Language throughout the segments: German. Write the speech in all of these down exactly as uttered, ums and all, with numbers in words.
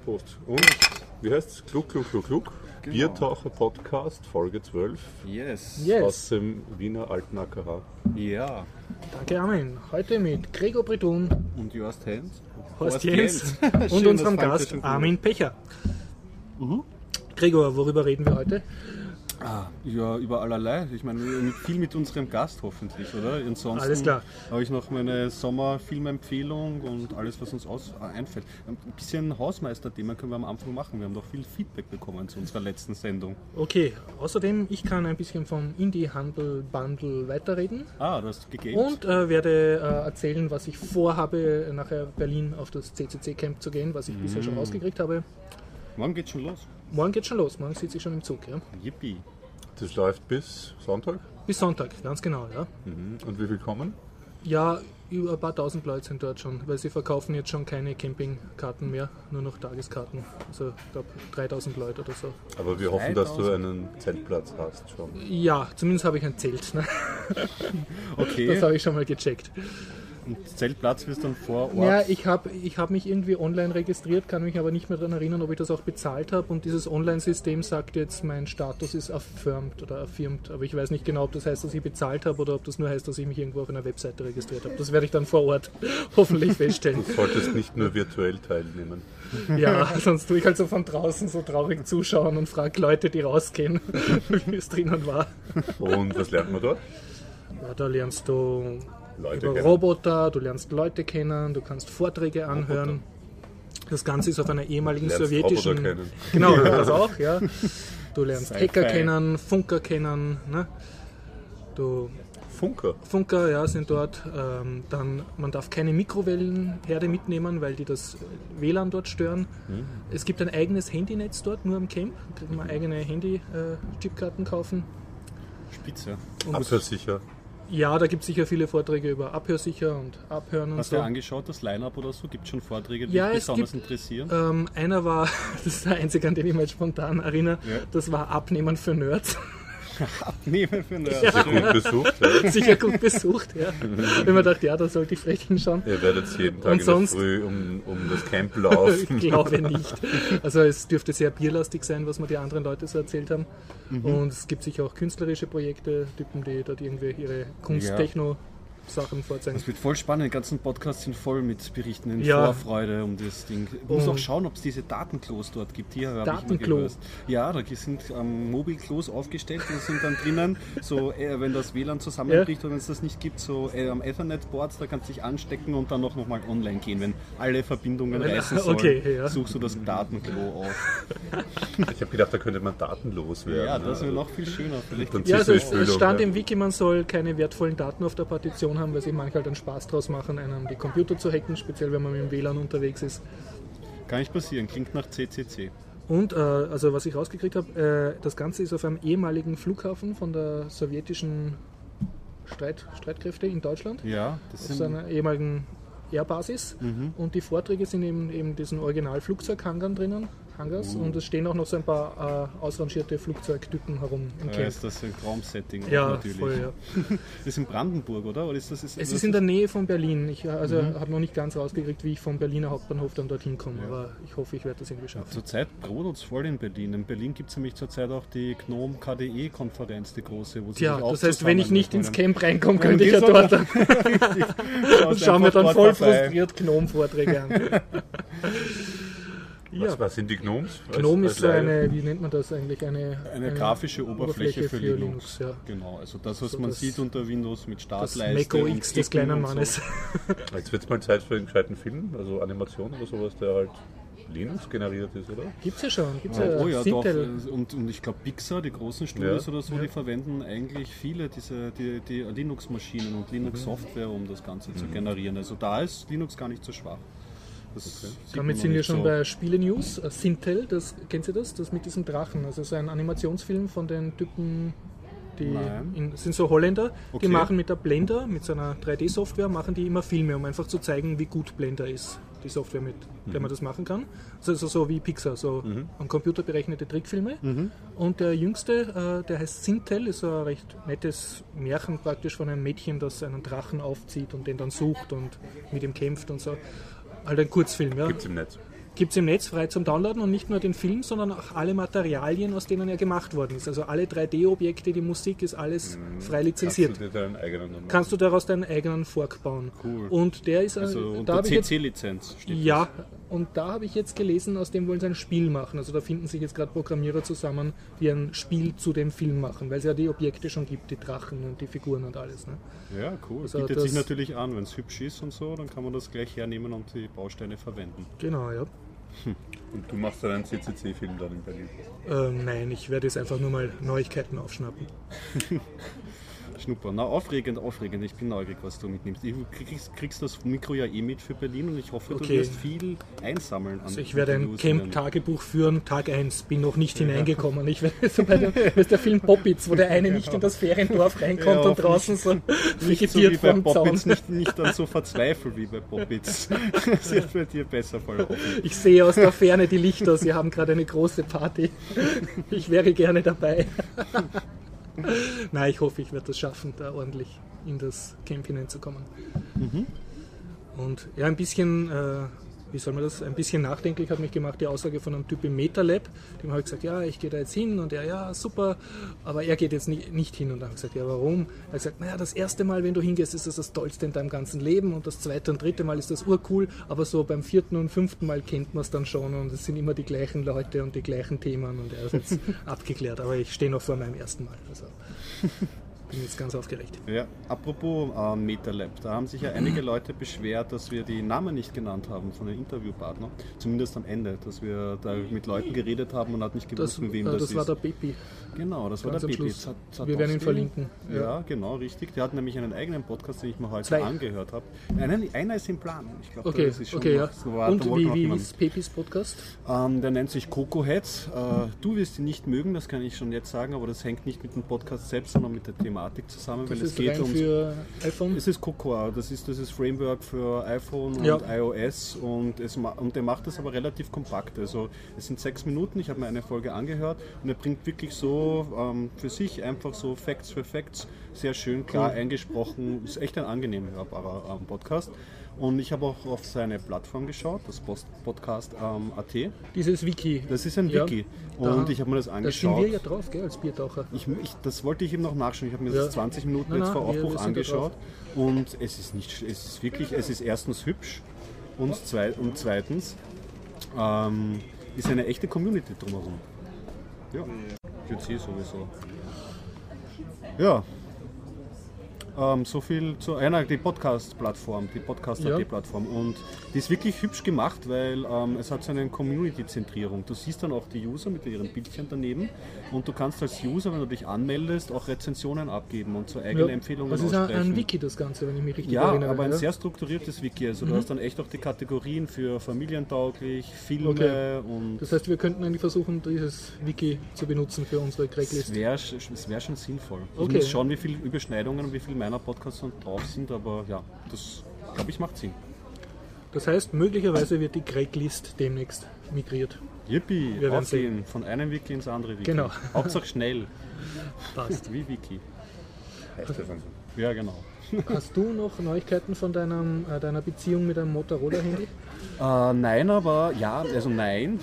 Prost. Und wie heißt es? Klug, klug, klug, klug. Genau. Biertaucher-Podcast, Folge zwölf. Yes. yes. Aus dem Wiener alten A K H. Ja. Danke, Armin. Heute mit Gregor Bredun und Jost Hens. Horst Jens und unserem Gast Armin Pecher. Mhm. Gregor, worüber reden wir heute? Ah, ja, über allerlei. Ich meine, viel mit unserem Gast hoffentlich, oder? Ansonsten alles klar. Habe ich noch meine Sommerfilmempfehlung und alles, was uns aus, äh, einfällt. Ein bisschen Hausmeister-Thema können wir am Anfang machen. Wir haben doch viel Feedback bekommen zu unserer letzten Sendung. Okay, außerdem, ich kann ein bisschen vom Indie-Handel-Bundle weiterreden. Ah, du hast gegeben. Und äh, werde äh, erzählen, was ich vorhabe, nachher Berlin auf das C C C-Camp zu gehen, was ich mm. bisher schon rausgekriegt habe. Morgen geht's schon los. Morgen geht's schon los, morgen sitze ich schon im Zug, ja. Yippie. Das läuft bis Sonntag? Bis Sonntag, ganz genau, ja. Mhm. Und wie viel kommen? Ja, über ein paar tausend Leute sind dort schon, weil sie verkaufen jetzt schon keine Campingkarten mehr, nur noch Tageskarten. Also ich glaube dreitausend Leute oder so. Aber wir hoffen, dass du einen Zeltplatz hast schon. Ja, zumindest habe ich ein Zelt. Ne? Okay. Das habe ich schon mal gecheckt. Und Zeltplatz wirst dann vor Ort? Ja, ich habe ich hab mich irgendwie online registriert, kann mich aber nicht mehr daran erinnern, ob ich das auch bezahlt habe. Und dieses Online-System sagt jetzt, mein Status ist affirmed oder affirmed. Aber ich weiß nicht genau, ob das heißt, dass ich bezahlt habe oder ob das nur heißt, dass ich mich irgendwo auf einer Webseite registriert habe. Das werde ich dann vor Ort hoffentlich feststellen. Du solltest nicht nur virtuell teilnehmen. Ja, sonst tue ich halt so von draußen so traurig zuschauen und frage Leute, die rausgehen, wie es drinnen war. Und was lernt man dort? Ja, da lernst du Leute über kennen. Roboter, du lernst Leute kennen, du kannst Vorträge anhören. Roboter. Das Ganze ist auf einer ehemaligen lernst sowjetischen... Roboter kennen. Genau, das auch, ja. Du lernst Sci-Fi. Hacker kennen, Funker kennen. Ne? Du Funker? Funker, ja, sind dort. Ähm, dann, man darf keine Mikrowellenherde mitnehmen, weil die das W L A N dort stören. Mhm. Es gibt ein eigenes Handynetz dort, nur am Camp. Da kann man eigene Handy-Chipkarten kaufen. Spitze. Und abhörsicher. Ja, da gibt es sicher viele Vorträge über Abhörsicher und Abhören und Hast so. du angeschaut, das Line-Up oder so? Gibt es schon Vorträge, die ja, dich es besonders gibt, interessieren? Ähm, einer war, das ist der einzige, an den ich mich jetzt spontan erinnere, ja. das war Abnehmen für Nerds. Abnehmen für Nerds. Ja. Sicher gut besucht, ja. Sicher gut besucht, ja. Wenn man dachte, ja, da sollte ich vielleicht hinschauen. Ihr werdet jeden Tag und in sonst, der Früh um, um das Camp laufen. Ich glaube nicht. Also es dürfte sehr bierlastig sein, was mir die anderen Leute so erzählt haben. Mhm. Und es gibt sicher auch künstlerische Projekte, Typen, die dort irgendwie ihre Kunst-Techno- ja. Sachen vorzeigen. Das wird voll spannend. Die ganzen Podcasts sind voll mit Berichten in ja. Vorfreude um das Ding. Ich muss auch schauen, ob es diese Datenklos dort gibt. Hier habe ich immer gehört. Ja, da sind ähm, Mobilklos aufgestellt und sind dann drinnen, so äh, wenn das W L A N zusammenbricht ja. oder wenn es das nicht gibt, so äh, am Ethernet-Boards, da kannst du dich anstecken und dann noch mal online gehen. Wenn alle Verbindungen reißen sollen, okay, ja. suchst du das Datenklo auf. Ich habe gedacht, da könnte man datenlos werden. Ja, das wäre noch viel schöner. Vielleicht ja, also es, es stand im Wiki, man soll keine wertvollen Daten auf der Partition haben, weil sich manche halt einen Spaß draus machen, einem die Computer zu hacken, speziell wenn man mit dem W L A N unterwegs ist. Kann nicht passieren, klingt nach C C C. Und, äh, also was ich rausgekriegt habe, äh, das Ganze ist auf einem ehemaligen Flughafen von der sowjetischen Streit, Streitkräfte in Deutschland. Ja, das auf sind... einer ehemaligen Airbasis. Mhm. Und die Vorträge sind eben in diesen Original-Flugzeughangars drinnen. Hangars, uh. Und es stehen auch noch so ein paar äh, ausrangierte Flugzeugtypen herum im ja, Camp. Ist das ein Traumsetting? Ja, natürlich. Voll, ja. Das ist in Brandenburg, oder? oder ist das, ist, es ist ist in der Nähe von Berlin. Ich also mhm. habe noch nicht ganz rausgekriegt, wie ich vom Berliner Hauptbahnhof dann dorthin komme, ja. aber ich hoffe, ich werde das irgendwie schaffen. Zurzeit brodelt es voll in Berlin. In Berlin gibt es nämlich zurzeit auch die Gnome K D E-Konferenz, die große. Wo sie ja, sich auch das heißt, wenn ich nicht ins Camp reinkomme, ja, könnte ich ja dort dann schauen wir dann voll frustriert Gnome-Vorträge an. Was, ja. was sind die Gnomes? Gnome ist so eine, wie nennt man das eigentlich? Eine, eine, eine grafische Oberfläche, Oberfläche für, für Linux. Linux ja. Genau, also das, was so man das, sieht unter Windows mit Startleiste. Das Mac O X des kleinen Mannes. So. Jetzt wird es mal Zeit für einen gescheiten Film, also Animation oder sowas, der halt Linux generiert ist, oder? Gibt's ja schon. Gibt's ja, ja, oh ja, doch. Sintel. Und, und ich glaube Pixar, die großen Studios ja. oder so, ja. die verwenden eigentlich viele diese die, die Linux-Maschinen und Linux-Software, um das Ganze mhm. zu generieren. Also da ist Linux gar nicht so schwach. Okay. Damit sind wir schon so bei Spiele-News. Uh, Sintel, das, kennt ihr das? Das mit diesem Drachen. Also so ein Animationsfilm von den Typen, die in, sind so Holländer, okay. die machen mit der Blender, mit so einer drei D-Software, machen die immer Filme, um einfach zu zeigen, wie gut Blender ist. Die Software, mit der mhm. man das machen kann. Also so wie Pixar, so mhm. am Computer berechnete Trickfilme. Mhm. Und der jüngste, äh, der heißt Sintel, ist so ein recht nettes Märchen praktisch von einem Mädchen, das einen Drachen aufzieht und den dann sucht und mit ihm kämpft und so. Halt ein Kurzfilm, ja. Gibt's im Netz? gibt es im Netz frei zum Downloaden und nicht nur den Film, sondern auch alle Materialien, aus denen er gemacht worden ist. Also alle drei D-Objekte, die Musik ist alles mhm. frei lizenziert. Kannst du dir deinen eigenen Kannst du daraus deinen eigenen Fork bauen. Cool. Und der ist also äh, unter C C-Lizenz steht Ja, das. Und da habe ich jetzt gelesen, aus dem wollen sie ein Spiel machen. Also da finden sich jetzt gerade Programmierer zusammen, die ein Spiel zu dem Film machen, weil es ja die Objekte schon gibt, die Drachen und die Figuren und alles. Ne? Ja, cool. Also bietet sich natürlich an, wenn es hübsch ist und so, dann kann man das gleich hernehmen und die Bausteine verwenden. Genau, ja. Hm. Und du machst dann einen C C C-Film dann in Berlin? Ähm, nein, ich werde jetzt einfach nur mal Neuigkeiten aufschnappen. Schnuppern. Na, aufregend, aufregend. Ich bin neugierig, was du mitnimmst. Du kriegst, kriegst das Mikro ja eh mit für Berlin und ich hoffe, okay. du wirst viel einsammeln. An also ich werde ein Camp-Tagebuch führen, Tag eins. Bin noch nicht ja. hineingekommen. Ich werde so bei der, das ist der Film Poppits, wo der eine ja. nicht in das Feriendorf reinkommt ja, und draußen so vegetiert so vom Zaun. Nicht, nicht dann so verzweifelt wie bei Poppits. Das wird bei dir besser verlaufen. Ich sehe aus der Ferne die Lichter. Sie haben gerade eine große Party. Ich wäre gerne dabei. Nein, ich hoffe, ich werde das schaffen, da ordentlich in das Camp hineinzukommen. Mhm. Und ja, ein bisschen, äh, wie soll man das, ein bisschen nachdenklich hat mich gemacht die Aussage von einem Typ im MetaLab, dem habe ich gesagt, ja, ich gehe da jetzt hin und er, ja, super, aber er geht jetzt nicht, nicht hin und dann habe ich gesagt, ja, warum? Er hat gesagt, naja, das erste Mal, wenn du hingehst, ist das das Tollste in deinem ganzen Leben und das zweite und dritte Mal ist das urcool, aber so beim vierten und fünften Mal kennt man es dann schon und es sind immer die gleichen Leute und die gleichen Themen und er ist jetzt abgeklärt, aber ich stehe noch vor meinem ersten Mal, also bin jetzt ganz aufgeregt. Ja, apropos äh, MetaLab, da haben sich ja einige Leute beschwert, dass wir die Namen nicht genannt haben von den Interviewpartnern, zumindest am Ende, dass wir da mit Leuten geredet haben und hat nicht gewusst, das, mit wem äh, das, das ist. war der Bepi. Genau, das war ganz der Bepi. Wir werden ihn verlinken. Ja. ja, genau, richtig. Der hat nämlich einen eigenen Podcast, den ich mir heute Zwei. angehört habe. Einen, einer ist in Planung. Ich glaube, okay, das ist schon okay, noch, ja. war, und wie, wie ist Pepis Podcast? Ähm, der nennt sich Coco Heads. Äh, du wirst ihn nicht mögen, das kann ich schon jetzt sagen, aber das hängt nicht mit dem Podcast selbst, sondern mit der Thematik zusammen. Das weil ist es geht rein ums, für iPhone? Es ist Cocoa, das ist das ist Framework für iPhone ja. und iOS und, es, und der macht das aber relativ kompakt. Also es sind sechs Minuten, ich habe mir eine Folge angehört und er bringt wirklich so ähm, für sich einfach so Facts für Facts, sehr schön klar cool. eingesprochen. Ist echt ein angenehm hörbarer ähm, Podcast. Und ich habe auch auf seine Plattform geschaut, das Podcast ähm, Punkt at. Dieses Wiki. Das ist ein ja. Wiki. Und da, ich habe mir das angeschaut. Da sind wir ja drauf, gell, als Biertaucher. Ich, ich, das wollte ich eben noch nachschauen. Ich habe mir ja. das zwanzig Minuten nein, jetzt nein, vor Aufruf wir, wir angeschaut. Und es ist nicht, es ist wirklich, es ist erstens hübsch und, zwei, und zweitens ähm, ist eine echte Community drumherum. Ja, ich würde sie sowieso. Ja. Ähm, so viel zu einer, die Podcast-Plattform, die Podcast-Plattform. Ja. Und die ist wirklich hübsch gemacht, weil ähm, es hat so eine Community-Zentrierung. Du siehst dann auch die User mit ihren Bildchen daneben und du kannst als User, wenn du dich anmeldest, auch Rezensionen abgeben und so eigene ja, Empfehlungen aussprechen. Das ist ein, ein Wiki, das Ganze, wenn ich mich richtig ja, erinnere. Aber ein ja, aber ein sehr strukturiertes Wiki. Also mhm. du hast dann echt auch die Kategorien für familientauglich, Filme okay. und... Das heißt, wir könnten eigentlich versuchen, dieses Wiki zu benutzen für unsere Craiglist. Es wäre wär schon sinnvoll. Ich okay. muss schauen, wie viele Überschneidungen und wie viele meiner Podcasts drauf sind, aber ja, das glaube ich macht Sinn. Das heißt, möglicherweise wird die Craiglist demnächst migriert. Yippie, aufgehen, von einem Wiki ins andere Wiki. Genau. Hauptsache schnell. Passt. Wie Wiki. Heißt das dann so? Ja, genau. Hast du noch Neuigkeiten von deinem, äh, deiner Beziehung mit einem Motorola-Handy? Äh, nein, aber ja, also nein.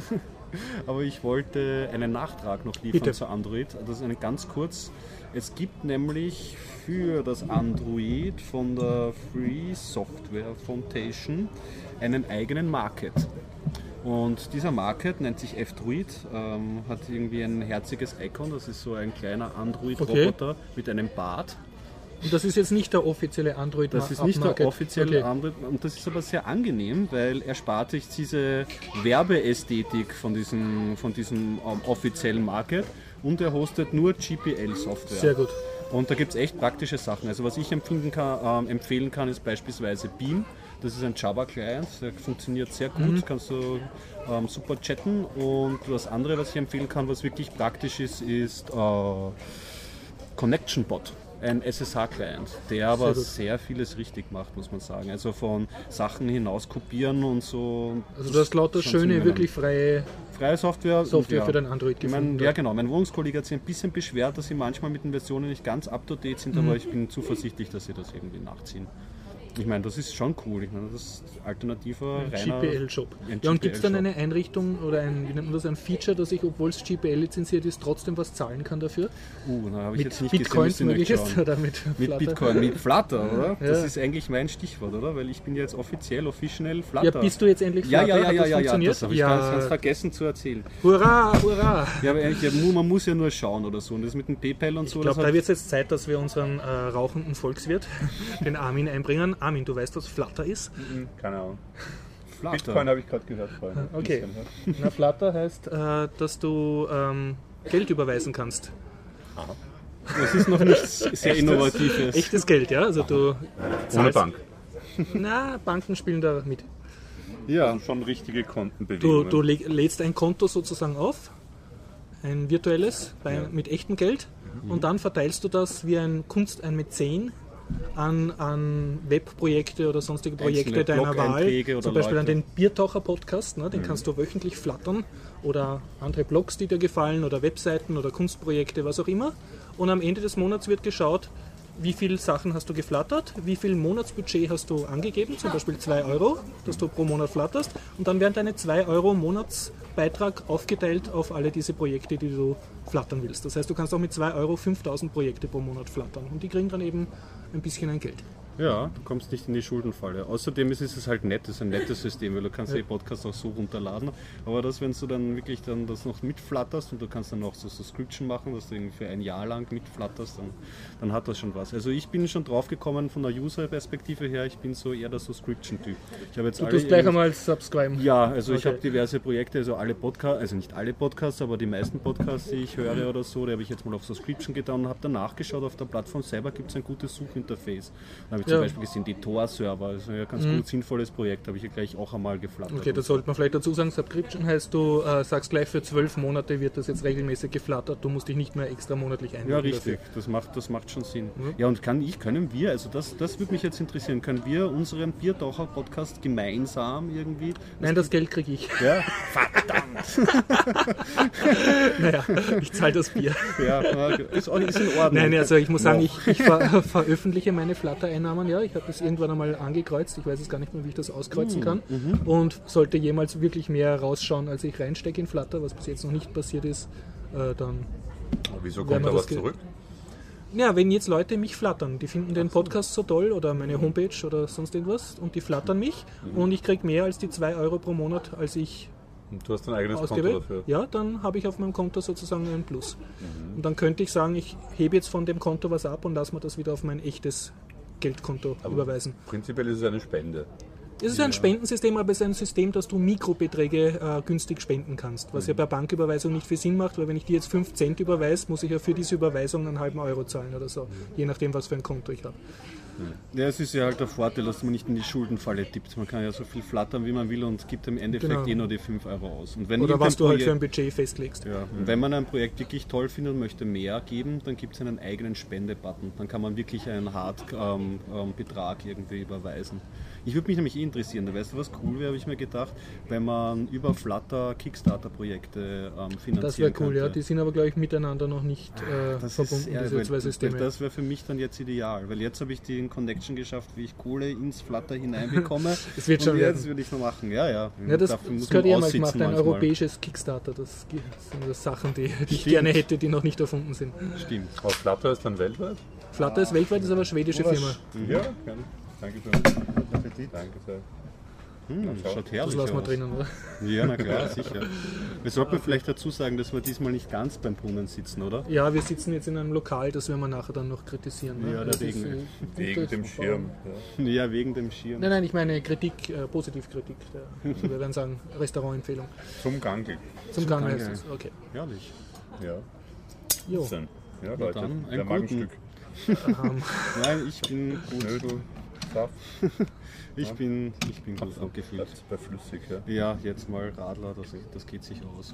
Aber ich wollte einen Nachtrag noch liefern Bitte. zu Android. Das ist eine ganz kurz. Es gibt nämlich für das Android von der Free Software Foundation einen eigenen Market. Und dieser Market nennt sich F-Droid, ähm, hat irgendwie ein herziges Icon, das ist so ein kleiner Android-Roboter okay. mit einem Bart. Und das ist jetzt nicht der offizielle Android Das ist nicht der offizielle okay. Android, und das ist aber sehr angenehm, weil er spart sich diese Werbeästhetik von diesem, von diesem ähm, offiziellen Market und er hostet nur G P L-Software. Sehr gut. Und da gibt es echt praktische Sachen. Also was ich empfinden kann, äh, empfehlen kann, ist beispielsweise Beam. Das ist ein Java-Client, der funktioniert sehr gut, mhm. kannst du ähm, super chatten. Und das andere, was ich empfehlen kann, was wirklich praktisch ist, ist äh, Connection Bot. Ein S S H-Client, der aber sehr, sehr vieles richtig macht, muss man sagen. Also von Sachen hinaus kopieren und so. Also du hast lauter schöne, wirklich freie, freie Software, Software und, ja, für dein Android gefunden. Mein, ja genau, mein Wohnungskollege hat sich ein bisschen beschwert, dass sie manchmal mit den Versionen nicht ganz up-to-date sind, mhm. aber ich bin zuversichtlich, dass sie das irgendwie nachziehen. Ich meine, das ist schon cool. Ich meine, das ist alternativer, ein reiner G P L-Shop. Ja, und gibt es dann eine Einrichtung oder ein, wie nennt man das, ein Feature, dass ich, obwohl es G P L lizenziert ist, trotzdem was zahlen kann dafür? Uh, da habe ich mit jetzt nicht Bitcoins gesehen, möglich ist oder mit Mit Flutter? Bitcoin, mit Flutter, oder? Ja. Das ist eigentlich mein Stichwort, oder? Weil ich bin ja jetzt offiziell, officiell Flutter. Ja, bist du jetzt endlich Ja, Flutter? ja, ja, Hat ja, das ja, ja, funktioniert? das habe ich ja. ganz, ganz vergessen zu erzählen. Hurra, hurra! Ja, aber eigentlich, ja, man muss ja nur schauen oder so. Und das mit dem PayPal und Ich so. glaube, das da hat- wird es jetzt Zeit, dass wir unseren äh, rauchenden Volkswirt, den Armin, einbringen. Armin, du weißt, was Flutter ist? Mhm, keine Ahnung. Flutter. Bitcoin habe ich gerade gehört vorhin. Okay. Na, Flutter heißt, äh, dass du ähm, Geld überweisen kannst. Das ist noch nichts sehr Innovatives. Echtes Geld, ja? Also du Ohne zahlst- Bank. Na, Banken spielen da mit. Ja, Also schon richtige Du, Kontenbewegungen. du leg- lädst ein Konto sozusagen auf, ein virtuelles, bei, mit echtem Geld, und dann verteilst du das wie ein Kunst, ein Mäzen an, an Webprojekte oder sonstige Projekte Einzelne deiner Wahl. Blog-Einträge oder Zum Beispiel an Leute. den Biertaucher-Podcast, ne, den kannst du wöchentlich flattern, oder andere Blogs, die dir gefallen, oder Webseiten oder Kunstprojekte, was auch immer. Und am Ende des Monats wird geschaut, wie viele Sachen hast du geflattert, wie viel Monatsbudget hast du angegeben, zum Beispiel zwei Euro, dass du pro Monat flatterst, und dann werden deine zwei Euro Monatsbeitrag aufgeteilt auf alle diese Projekte, die du flattern willst. Das heißt, du kannst auch mit zwei Euro fünftausend Projekte pro Monat flattern, und die kriegen dann eben ein bisschen ein Geld. ja, du kommst nicht in die Schuldenfalle. Außerdem ist es halt nett, es ist ein nettes System, weil du kannst ja. die Podcasts auch so runterladen. Aber das, wenn du dann wirklich dann das noch mitflatterst und du kannst dann noch so Subscription machen, dass du irgendwie für ein Jahr lang mitflatterst, dann, dann hat das schon was. Also ich bin schon drauf gekommen von der User-Perspektive her, ich bin so eher der Subscription-Typ. Ich habe jetzt Du alle tust gleich irgendwie- einmal subscriben. Ja, also ich Okay. habe diverse Projekte, also alle Podcasts, also nicht alle Podcasts, aber die meisten Podcasts, die ich höre oder so, die habe ich jetzt mal auf Subscription getan und habe dann nachgeschaut, auf der Plattform selber gibt es ein gutes Suchinterface. Da habe ich zum Ja. Beispiel gesehen, die Tor-Server, also ein ganz gut sinnvolles Projekt, habe ich ja gleich auch einmal geflattert. Okay, das sollte man vielleicht dazu sagen. Subscription heißt, du äh, sagst gleich, für zwölf Monate wird das jetzt regelmäßig geflattert. Du musst dich nicht mehr extra monatlich einloggen. Ja, richtig, dafür. das macht, das macht schon Sinn. Mhm. Ja, und kann ich, können wir, also das, das würde mich jetzt interessieren, können wir unseren Biertaucher-Podcast gemeinsam irgendwie... Nein, das Geld kriege ich. Ja, Naja, ich zahle das Bier. ja, ist, auch- ist in Ordnung. Nein, also ich muss sagen, Ja. ich, ich ver veröffentliche meine Flutter-Einnahmen, ja. Ich habe das irgendwann einmal angekreuzt. Ich weiß jetzt gar nicht mehr, wie ich das auskreuzen kann. Und sollte jemals wirklich mehr rausschauen, als ich reinstecke in Flutter, was bis jetzt noch nicht passiert ist, äh, dann... Aber wieso Wenn kommt man da das was ge- zurück? Ja, wenn jetzt Leute mich flattern, die finden den Podcast so toll oder meine Homepage oder sonst irgendwas und die flattern mich und ich kriege mehr als die zwei Euro pro Monat, als ich Und du hast dein eigenes Konto ausgebe, dafür. ja, dann habe ich auf meinem Konto sozusagen ein Plus. Und dann könnte ich sagen, ich hebe jetzt von dem Konto was ab und lasse mir das wieder auf mein echtes Geldkonto überweisen. Prinzipiell ist es eine Spende. Es ist ein Spendensystem, aber es ist ein System, dass du Mikrobeträge äh, günstig spenden kannst, was ja bei Banküberweisung nicht viel Sinn macht, weil wenn ich dir jetzt fünf Cent überweise, muss ich ja für diese Überweisung einen halben Euro zahlen oder so, je nachdem, was für ein Konto ich habe. Ja, es ist ja halt der Vorteil, dass man nicht in die Schuldenfalle tippt. Man kann ja so viel flattern, wie man will und gibt im Endeffekt Genau. eh nur die fünf Euro aus. Und wenn Oder irgendein was du halt für ein Projekt- Budget festlegst. Ja, und wenn man ein Projekt wirklich toll findet und möchte mehr geben, dann gibt es einen eigenen Spende-Button. Dann kann man wirklich einen Hard-Betrag ähm, ähm, Betrag irgendwie überweisen. Ich würde mich nämlich eh interessieren, weißt du, was cool wäre, habe ich mir gedacht, wenn man über Flutter Kickstarter-Projekte ähm, finanzieren Das wäre cool, könnte. ja. Die sind aber, glaube ich, miteinander noch nicht äh, Das verbunden, ist, ja, diese weil- zwei Systeme. Das wäre für mich dann jetzt ideal, weil jetzt habe ich den Connection geschafft, wie ich Kohle ins Flutter hineinbekomme. Das wird und schon jetzt werden. würde ich noch machen, ja, ja. Ja, das, Dafür muss das gehört man ja mal aussitzen gemacht, ein manchmal. europäisches Kickstarter. Das gi- sind das Sachen, die, die ich Stimmt. gerne hätte, die noch nicht erfunden sind. Stimmt. Aber Flutter ist dann weltweit? Flutter ist weltweit, ist aber eine schwedische Firma. Ja, gerne. Dankeschön. Appetit. Danke sehr. Hm, schau. schaut Das herrlich lassen wir aus. drinnen, oder? Ja, na klar, sicher. Wir sollten vielleicht dazu sagen, dass wir diesmal nicht ganz beim Brunnen sitzen, oder? Ja, wir sitzen jetzt in einem Lokal, das werden wir nachher dann noch kritisieren. Ne? Ja, Das deswegen. ist, äh, Wegen gutes dem Schirm. Ja. Ja, wegen dem Schirm. Nein, nein, ich meine Kritik, äh, Positivkritik. Der, also wir werden sagen, Restaurantempfehlung. Zum Gangel. Zum Gang Gang, heißt ja. es. Okay. Herrlich. Ja. Jo. Schön. Ja, Leute. dann, ein Der Magenstück. Ähm, Nein, ich bin gut. Knödel, Saft. Ich bin, ich bin gut abgefüllt. Bleibt bei flüssig, ja. Ja, jetzt mal Radler, das, das geht sich aus.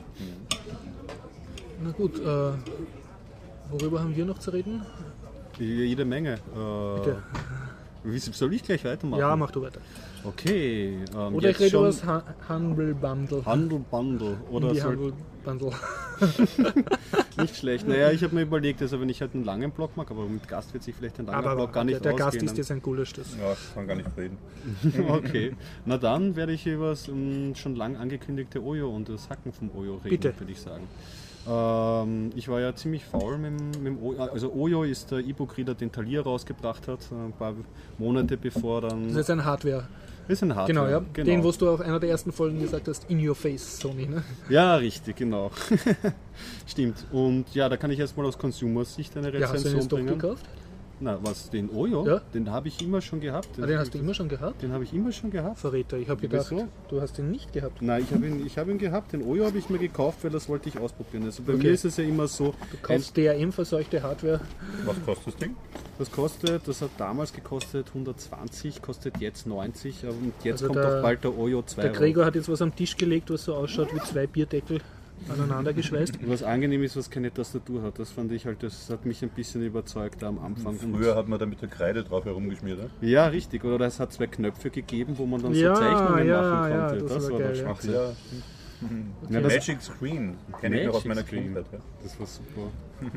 na gut, äh, worüber haben wir noch zu reden? Jede Menge. Äh, Bitte. wie, soll ich gleich weitermachen? Ja, mach du weiter. Okay. Ähm, Oder ich jetzt rede schon über das Ha- Humble Bundle. Handel Bundle. Oder Die soll, Humble Bundle. Nicht schlecht. Naja, ich habe mir überlegt, also wenn ich halt einen langen Block mag, aber mit Gast wird sich vielleicht ein langer aber Block gar nicht der, der ausgehen. Gast ist jetzt ein Gulasch. Das. Ja, ich kann gar nicht reden. Okay, na dann werde ich über das um, schon lang angekündigte Oyo und das Hacken vom Oyo reden, würde ich sagen. Ähm, ich war ja ziemlich faul mit, mit dem Oyo. Also Oyo ist der E-Book-Reader, den Thalia rausgebracht hat, ein paar Monate bevor dann... Das ist ein Hardware. Das ist ein Hardware. Genau, ja. Genau. Den, was du auf einer der ersten Folgen gesagt hast, in your face, Sony. Ne? Ja, richtig, genau. Stimmt. Und ja, da kann ich erstmal aus Consumer-Sicht eine Rezension ja, hast du den jetzt doch bringen. gekauft? Na, was, den Oyo? Ja. Den habe ich immer schon gehabt. Den, ah, den hast du immer schon gehabt? Den habe ich immer schon gehabt. Verräter, ich habe gedacht, Wieso? du hast den nicht gehabt. Nein, ich habe ihn, ich hab ihn gehabt. Den Oyo habe ich mir gekauft, weil das wollte ich ausprobieren. Also bei Okay. mir ist es ja immer so... Du kaufst D R M-verseuchte Hardware. Was kostet das Ding? Das kostet, das hat damals gekostet hundertzwanzig, kostet jetzt neunzig und jetzt Also kommt der- auch bald der Oyo zwei. Der Gregor hat jetzt was am Tisch gelegt, was so ausschaut wie zwei Bierdeckel aneinander geschweißt. Was angenehm ist, was keine Tastatur hat. Das fand ich halt, das hat mich ein bisschen überzeugt da am Anfang. Früher hat man da mit der Kreide drauf herumgeschmiert. Ja? Ja, richtig. Oder es hat zwei Knöpfe gegeben, wo man dann Ja, so Zeichnungen ja, machen ja, konnte. das das war war geil, der ja. Ach Schwachsinn. ja. Ja, das, Magic Screen. Kenne ich noch aus Magic meiner Screen. Kindheit. Ja. das war super.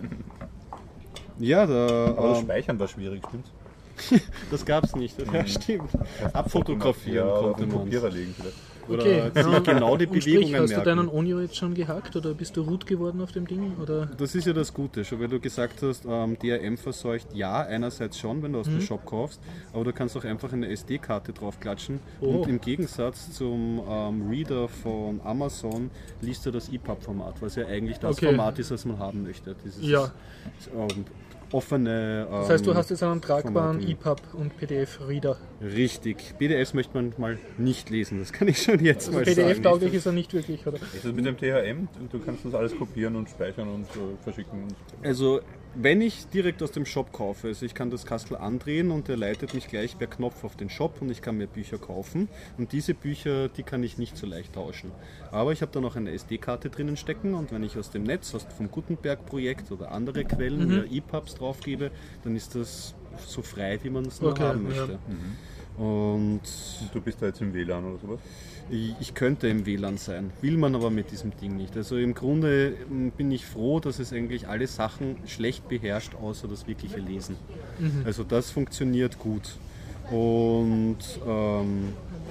Ja, da, Aber das ähm, Speichern war schwierig, stimmt's? das gab es nicht. Ja, stimmt. Abfotografieren Ja, konnte und man. Kopierer legen vielleicht. Okay, Oder sich genau die und sprich, Bewegungen hast du merken. deinen Onio jetzt schon gehackt oder bist du root geworden auf dem Ding? Oder? Das ist ja das Gute, schon weil du gesagt hast, ähm, D R M verseucht, ja, einerseits schon, wenn du aus dem Shop kaufst, aber du kannst auch einfach eine S D-Karte draufklatschen Oh. und im Gegensatz zum ähm, Reader von Amazon liest er das E P U B-Format, was ja eigentlich das Okay. Format ist, das man haben möchte. Dieses Ja. ähm, offene. Das heißt, du ähm, hast jetzt einen tragbaren Formate. E P U B und P D F-Reader. Richtig. P D Fs möchte man mal nicht lesen, das kann ich schon jetzt Also mal P D sagen. F-tauglich ist er nicht wirklich, oder? Ist das mit dem T H M? Du kannst das alles kopieren und speichern und äh, verschicken. Und Also, wenn ich direkt aus dem Shop kaufe, also ich kann das Kastel andrehen und der leitet mich gleich per Knopf auf den Shop und ich kann mir Bücher kaufen. Und diese Bücher, die kann ich nicht so leicht tauschen. Aber ich habe da noch eine S D-Karte drinnen stecken und wenn ich aus dem Netz, aus vom Gutenberg-Projekt oder andere Quellen Mhm. mir E P U Bs draufgebe, dann ist das so frei, wie man es nur Okay, haben ja. möchte. Und Und du bist da jetzt im W L A N oder sowas? ich, ich könnte im W L A N sein, will man aber mit diesem Ding nicht. Also im Grunde m, bin ich froh, dass es eigentlich alle Sachen schlecht beherrscht, außer das wirkliche Lesen. Also das funktioniert gut. Und ähm,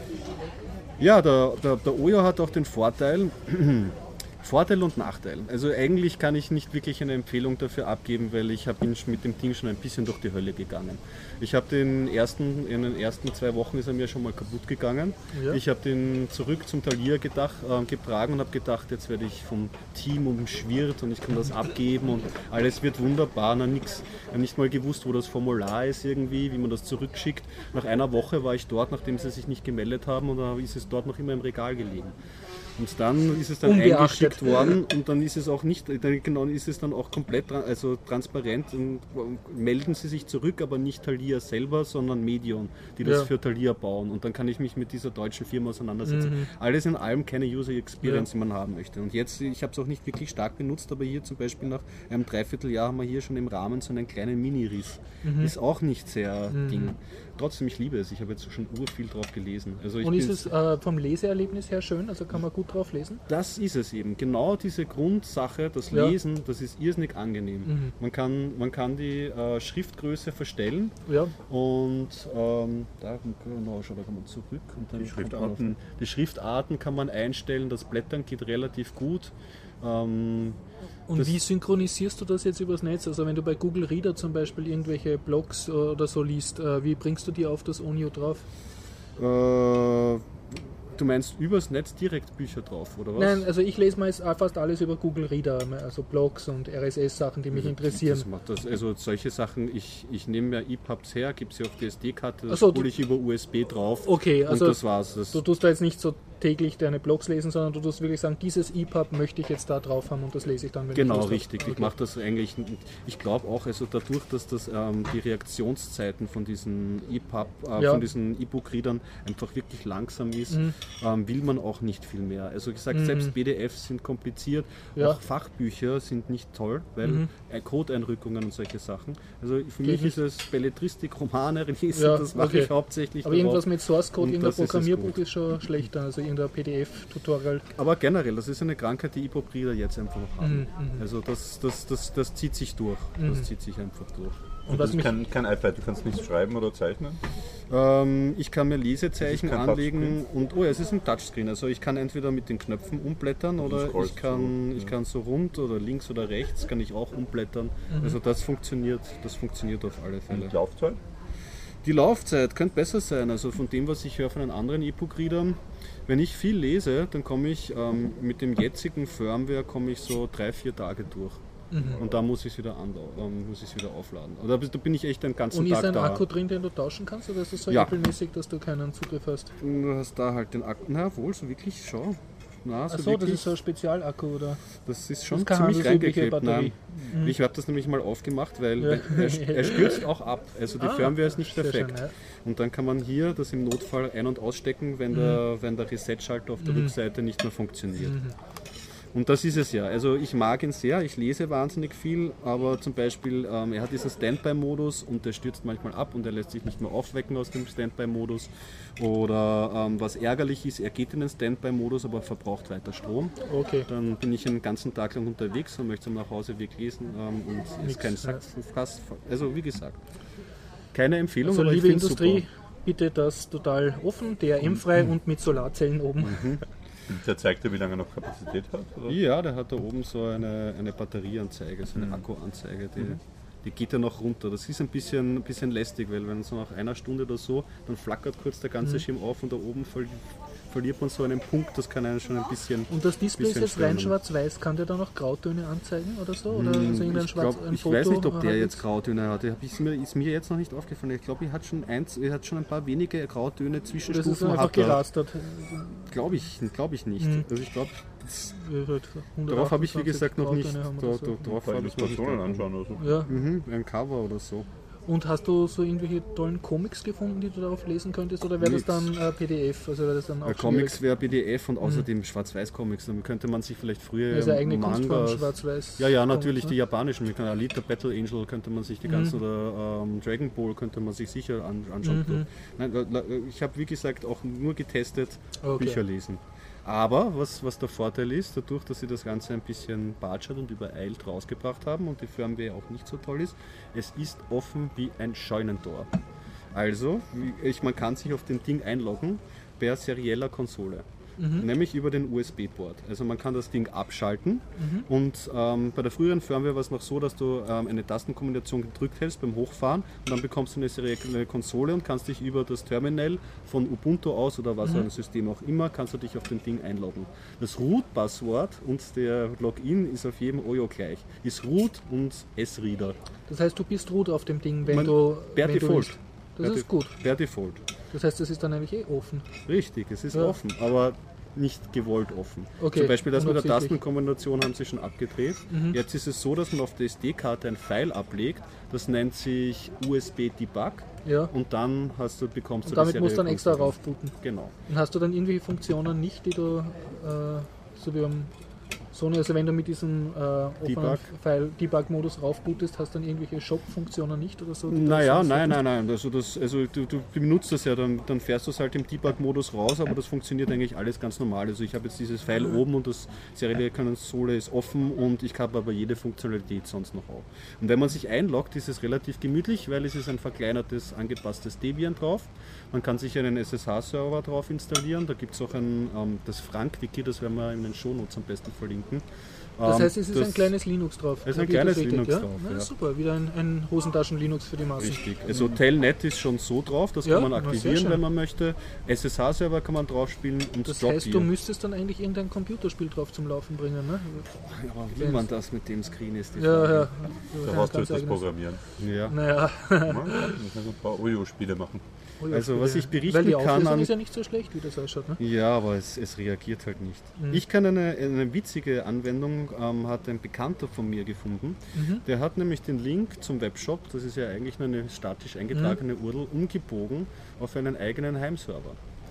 ja, der, der, der Oyo hat auch den Vorteil, Vorteil und Nachteil. Also eigentlich kann ich nicht wirklich eine Empfehlung dafür abgeben, weil ich habe ihn mit dem Ding schon ein bisschen durch die Hölle gegangen. Ich habe den ersten, in den ersten zwei Wochen ist er mir schon mal kaputt gegangen. Ja. Ich habe den zurück zum Thalia gedacht, äh, getragen und habe gedacht, jetzt werde ich vom Team umschwirrt und ich kann das abgeben und alles wird wunderbar. Na nix, ich habe nicht mal gewusst, wo das Formular ist irgendwie, wie man das zurückschickt. Nach einer Woche war ich dort, nachdem sie sich nicht gemeldet haben und da ist es dort noch immer im Regal gelegen. Und dann ist es dann Unbeachtet. eingeschickt worden und dann ist es auch nicht, dann genau ist es dann auch komplett tra- also transparent und melden sie sich zurück, aber nicht Thalia selber, sondern Medion, die das Ja. für Thalia bauen. Und dann kann ich mich mit dieser deutschen Firma auseinandersetzen. Alles in allem keine User Experience, Ja. die man haben möchte. Und jetzt, ich habe es auch nicht wirklich stark benutzt, aber hier zum Beispiel nach einem Dreivierteljahr haben wir hier schon im Rahmen so einen kleinen Mini-Riss. Ist auch nicht sehr Ding. Trotzdem, ich liebe es. Ich habe jetzt schon urviel drauf gelesen. Also ich Und ist bin- es äh, vom Leseerlebnis her schön? Also kann man gut drauf lesen? Das ist es eben. Genau diese Grundsache, das Ja. Lesen, das ist irrsinnig angenehm. Man, kann, man kann die äh, Schriftgröße verstellen Ja. und ähm, da, genau, schau, da kann man zurück. Und dann Die kommt man Schriftarten. auf- Die Schriftarten kann man einstellen, das Blättern geht relativ gut. Ähm, Und Das- wie synchronisierst du das jetzt übers Netz? Also wenn du bei Google Reader zum Beispiel irgendwelche Blogs oder so liest, äh, wie bringst du die auf das Onio drauf? äh, du meinst übers Netz direkt Bücher drauf, oder was? Nein, also ich lese meist fast alles über Google Reader, also Blogs und R S S-Sachen, die mich interessieren. Das macht das, also solche Sachen, ich, ich nehme mir E P U Bs her, gebe sie auf die S D-Karte, das Ach so, hole du- ich über U S B drauf Okay, also und das war's. Das, du tust da jetzt nicht so täglich deine Blogs lesen, sondern du tust wirklich sagen, dieses E P U B möchte ich jetzt da drauf haben und das lese ich dann, wenn Genau, ich Lust habe. richtig. Ich Okay. mache das eigentlich, ich glaube auch, also dadurch, dass das ähm, die Reaktionszeiten von diesen E P U B, äh, Ja. von diesen E-Book-Readern einfach wirklich langsam ist, Mhm. ähm, will man auch nicht viel mehr. Also gesagt, Mhm. selbst B D Fs sind kompliziert, Ja. auch Fachbücher sind nicht toll, weil Mhm. äh, Codeinrückungen und solche Sachen. Also für Geht mich nicht. ist es Belletristik, Romane lesen, Ja, das mache okay. ich hauptsächlich Aber darauf. irgendwas mit Source Code, Und irgendein das ist es Programmierbuch gut. ist schon schlechter. Also irgendein P D F-Tutorial. Aber generell, das ist eine Krankheit, die E-Pub-Reader jetzt einfach noch haben. Mhm, also das, das, das, das zieht sich durch. Mhm. Das zieht sich einfach durch. Und das ist kein, kein iPad, du kannst nichts schreiben oder zeichnen? Ähm, ich kann mir Lesezeichen anlegen Touchscreen? und oh ja, es ist ein Touchscreen. Also ich kann entweder mit den Knöpfen umblättern oder ich kann, so, ich ja. kann so rund oder links oder rechts kann ich auch umblättern. Mhm. Also das funktioniert, das funktioniert auf alle Fälle. Und die Laufzeit? Die Laufzeit könnte besser sein. Also von dem, was ich höre von den anderen E-Book-Readern, wenn ich viel lese, dann komme ich ähm, mit dem jetzigen Firmware komme ich so drei, vier Tage durch. Mhm. Und da muss ich es wieder, ähm, wieder aufladen. Oder da bin ich echt den ganzen Und Tag da. Und ist ein Akku drin, den du tauschen kannst, oder ist das so ja. Apple-mäßig, dass du keinen Zugriff hast? Du hast da halt den Akku. Na wohl, so wirklich, schau. Na, so Achso, wirklich, das ist so ein Spezialakku, oder? Das ist schon das ziemlich reingeklebt. Nein, mhm. Ich habe das nämlich mal aufgemacht, weil ja. er, er stürzt auch ab. Also die ah, Firmware ist nicht perfekt. Schön, ja. Und dann kann man hier das im Notfall ein- und ausstecken, wenn, mhm. der, wenn der Reset-Schalter auf der mhm. Rückseite nicht mehr funktioniert. Mhm. Und das ist es ja. Also ich mag ihn sehr, ich lese wahnsinnig viel, aber zum Beispiel, ähm, er hat diesen Standby-Modus und der stürzt manchmal ab und er lässt sich nicht mehr aufwecken aus dem Standby-Modus. Oder ähm, was ärgerlich ist, er geht in den Standby-Modus, aber verbraucht weiter Strom. Okay. Dann bin ich den ganzen Tag lang unterwegs und möchte am Nachhauseweg lesen ähm, und ist kein Sack, fast, also wie gesagt, keine Empfehlung. Also aber liebe ich Industrie, super. Bitte das total offen, D R M-frei mhm. und mit Solarzellen oben. Mhm. Der zeigt dir, wie lange er noch Kapazität hat? Oder? Ja, der hat da oben so eine, eine Batterieanzeige, so eine mhm. Akkuanzeige, die, mhm. die geht ja noch runter. Das ist ein bisschen, ein bisschen lästig, weil wenn so nach einer Stunde oder so, dann flackert kurz der ganze mhm. Schirm auf und da oben ver verliert man so einen Punkt, das kann einen schon ein bisschen. Und das Display ist jetzt rein schwarz-weiß, kann der da noch Grautöne anzeigen oder so? Oder mhm. also ich glaub, ein ich Foto weiß nicht, ob der jetzt Grautöne hat. Ist mir, ist mir jetzt noch nicht aufgefallen. Ich glaube, er hat schon eins, er hat schon ein paar wenige Grautöne Zwischenstufen. Das ist einfach gerastert. Glaube ich, glaube ich nicht. Mhm. Also ich glaube, darauf habe ich wie gesagt noch nicht. Da, da, so. Darauf habe ich noch nicht anschauen oder so. Ja. Mhm, ein Cover oder so. Und hast du so irgendwelche tollen Comics gefunden, die du darauf lesen könntest, oder wäre das dann äh, P D F? Also wäre das dann auch Comics wäre P D F und außerdem mhm. Schwarz-Weiß-Comics. Dann könnte man sich vielleicht früher also eigene Manga, Schwarz-Weiß. Ja, ja, natürlich Comics, die japanischen. Mit Alita Battle Angel könnte man sich die ganzen mhm. oder ähm, Dragon Ball könnte man sich sicher an, anschauen. Mhm. Nein, ich habe wie gesagt auch nur getestet, okay. Bücher lesen. Aber was, was der Vorteil ist, dadurch, dass sie das Ganze ein bisschen batschert und übereilt rausgebracht haben und die Firmware auch nicht so toll ist, es ist offen wie ein Scheunentor. Also, ich, man kann sich auf dem Ding einloggen per serieller Konsole. Mhm. Nämlich über den U S B-Port. Also man kann das Ding abschalten mhm. und ähm, bei der früheren Firmware war es noch so, dass du ähm, eine Tastenkombination gedrückt hältst beim Hochfahren und dann bekommst du eine serielle Konsole und kannst dich über das Terminal von Ubuntu aus oder was mhm. ein System auch immer, kannst du dich auf dem Ding einloggen. Das Root-Passwort und der Login ist auf jedem Ojo gleich. Ist Root und S-Reader. Das heißt, du bist Root auf dem Ding, wenn man, du... Per wenn Default. Du das per ist gut. Per Default. Das heißt, das ist dann eigentlich eh offen. Richtig, es ist ja. offen, aber nicht gewollt offen. Okay, zum Beispiel das mit der Tastenkombination haben sie schon abgedreht. Mhm. Jetzt ist es so, dass man auf der S D-Karte ein File ablegt, das nennt sich U S B Debug ja. und dann hast du, bekommst und du damit musst du dann extra raufbooten. Genau. Und hast du dann irgendwelche Funktionen nicht, die du äh, so wie am Sony, also wenn du mit diesem äh, offenen File Debug-Modus raufbootest, hast du dann irgendwelche Shop-Funktionen nicht oder so? Naja, nein, nein, nein. Also, das, also du, du benutzt das ja, dann, dann fährst du es halt im Debug-Modus raus, aber das funktioniert eigentlich alles ganz normal. Also ich habe jetzt dieses File oben und das serielle Konsole ist offen und ich habe aber jede Funktionalität sonst noch auch. Und wenn man sich einloggt, ist es relativ gemütlich, weil es ist ein verkleinertes, angepasstes Debian drauf. Man kann sich einen S S H-Server drauf installieren, da gibt es auch ein, ähm, das Frank-Wiki, das werden wir in den Shownotes am besten verlinken. Das heißt, es ist ein kleines Linux drauf. Es ist ein kleines Linux ja? drauf. Na, ja. Super, wieder ein, ein Hosentaschen-Linux für die Massen. Richtig. Also Telnet ist schon so drauf, das ja, kann man aktivieren, wenn man möchte. S S H-Server kann man drauf spielen und das heißt, du müsstest dann eigentlich irgendein Computerspiel drauf zum Laufen bringen, ne? Ja, aber wie man das mit dem Screen ist, die ja, ja. Da hast du jetzt das Programmieren. Ja. Naja. Man kann ein paar Ojo-Spiele machen. Also was ich berichten Weil die kann an... ist ja nicht so schlecht, wie das ausschaut, ne? Ja, aber es, es reagiert halt nicht. Mhm. Ich kann eine, eine witzige Anwendung, ähm, hat ein Bekannter von mir gefunden. Mhm. Der hat nämlich den Link zum Webshop, das ist ja eigentlich nur eine statisch eingetragene mhm. U R L, umgebogen auf einen eigenen Heimserver.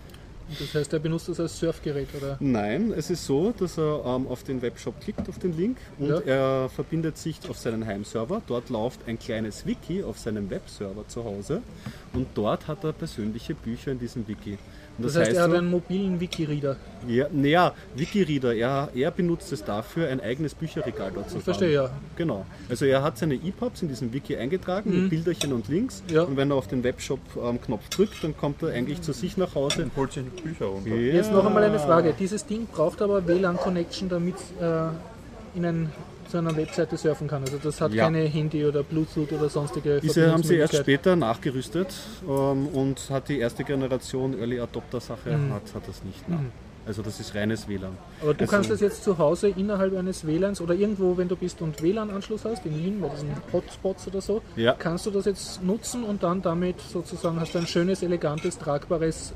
Das heißt, er benutzt das als Surfgerät, oder? Nein, es ist so, dass er ähm, auf den Webshop klickt, auf den Link und ja. er verbindet sich auf seinen Heimserver. Dort läuft ein kleines Wiki auf seinem Webserver zu Hause und dort hat er persönliche Bücher in diesem Wiki. Und das, das heißt, heißt er hat so, einen mobilen Wikireader. Ja, naja, Wikireader, er, er benutzt es dafür, ein eigenes Bücherregal dort zu Ich verstehe, ja. Genau. Also er hat seine E P U Bs in diesem Wiki eingetragen, Mhm. mit Bilderchen und Links. Ja. Und wenn er auf den Webshop-Knopf drückt, dann kommt er eigentlich zu sich nach Hause. Und holt sich Bücher runter. Ja. Jetzt noch einmal eine Frage. Dieses Ding braucht aber W L A N-Connection, damit äh, in ein, zu einer Webseite surfen kann. Also das hat Ja. keine Handy oder Bluetooth oder sonstige Diese haben sie erst Verbindungsmöglichkeit. später nachgerüstet ähm, und hat die erste Generation Early Adopter Sache Mhm. hat, hat das nicht. Nein. Also das ist reines W L A N. Aber du Also- kannst das jetzt zu Hause innerhalb eines W L A Ns oder irgendwo, wenn du bist und W L A N-Anschluss hast, in Wien, bei diesen Hotspots oder so, Ja. kannst du das jetzt nutzen und dann damit sozusagen hast du ein schönes, elegantes, tragbares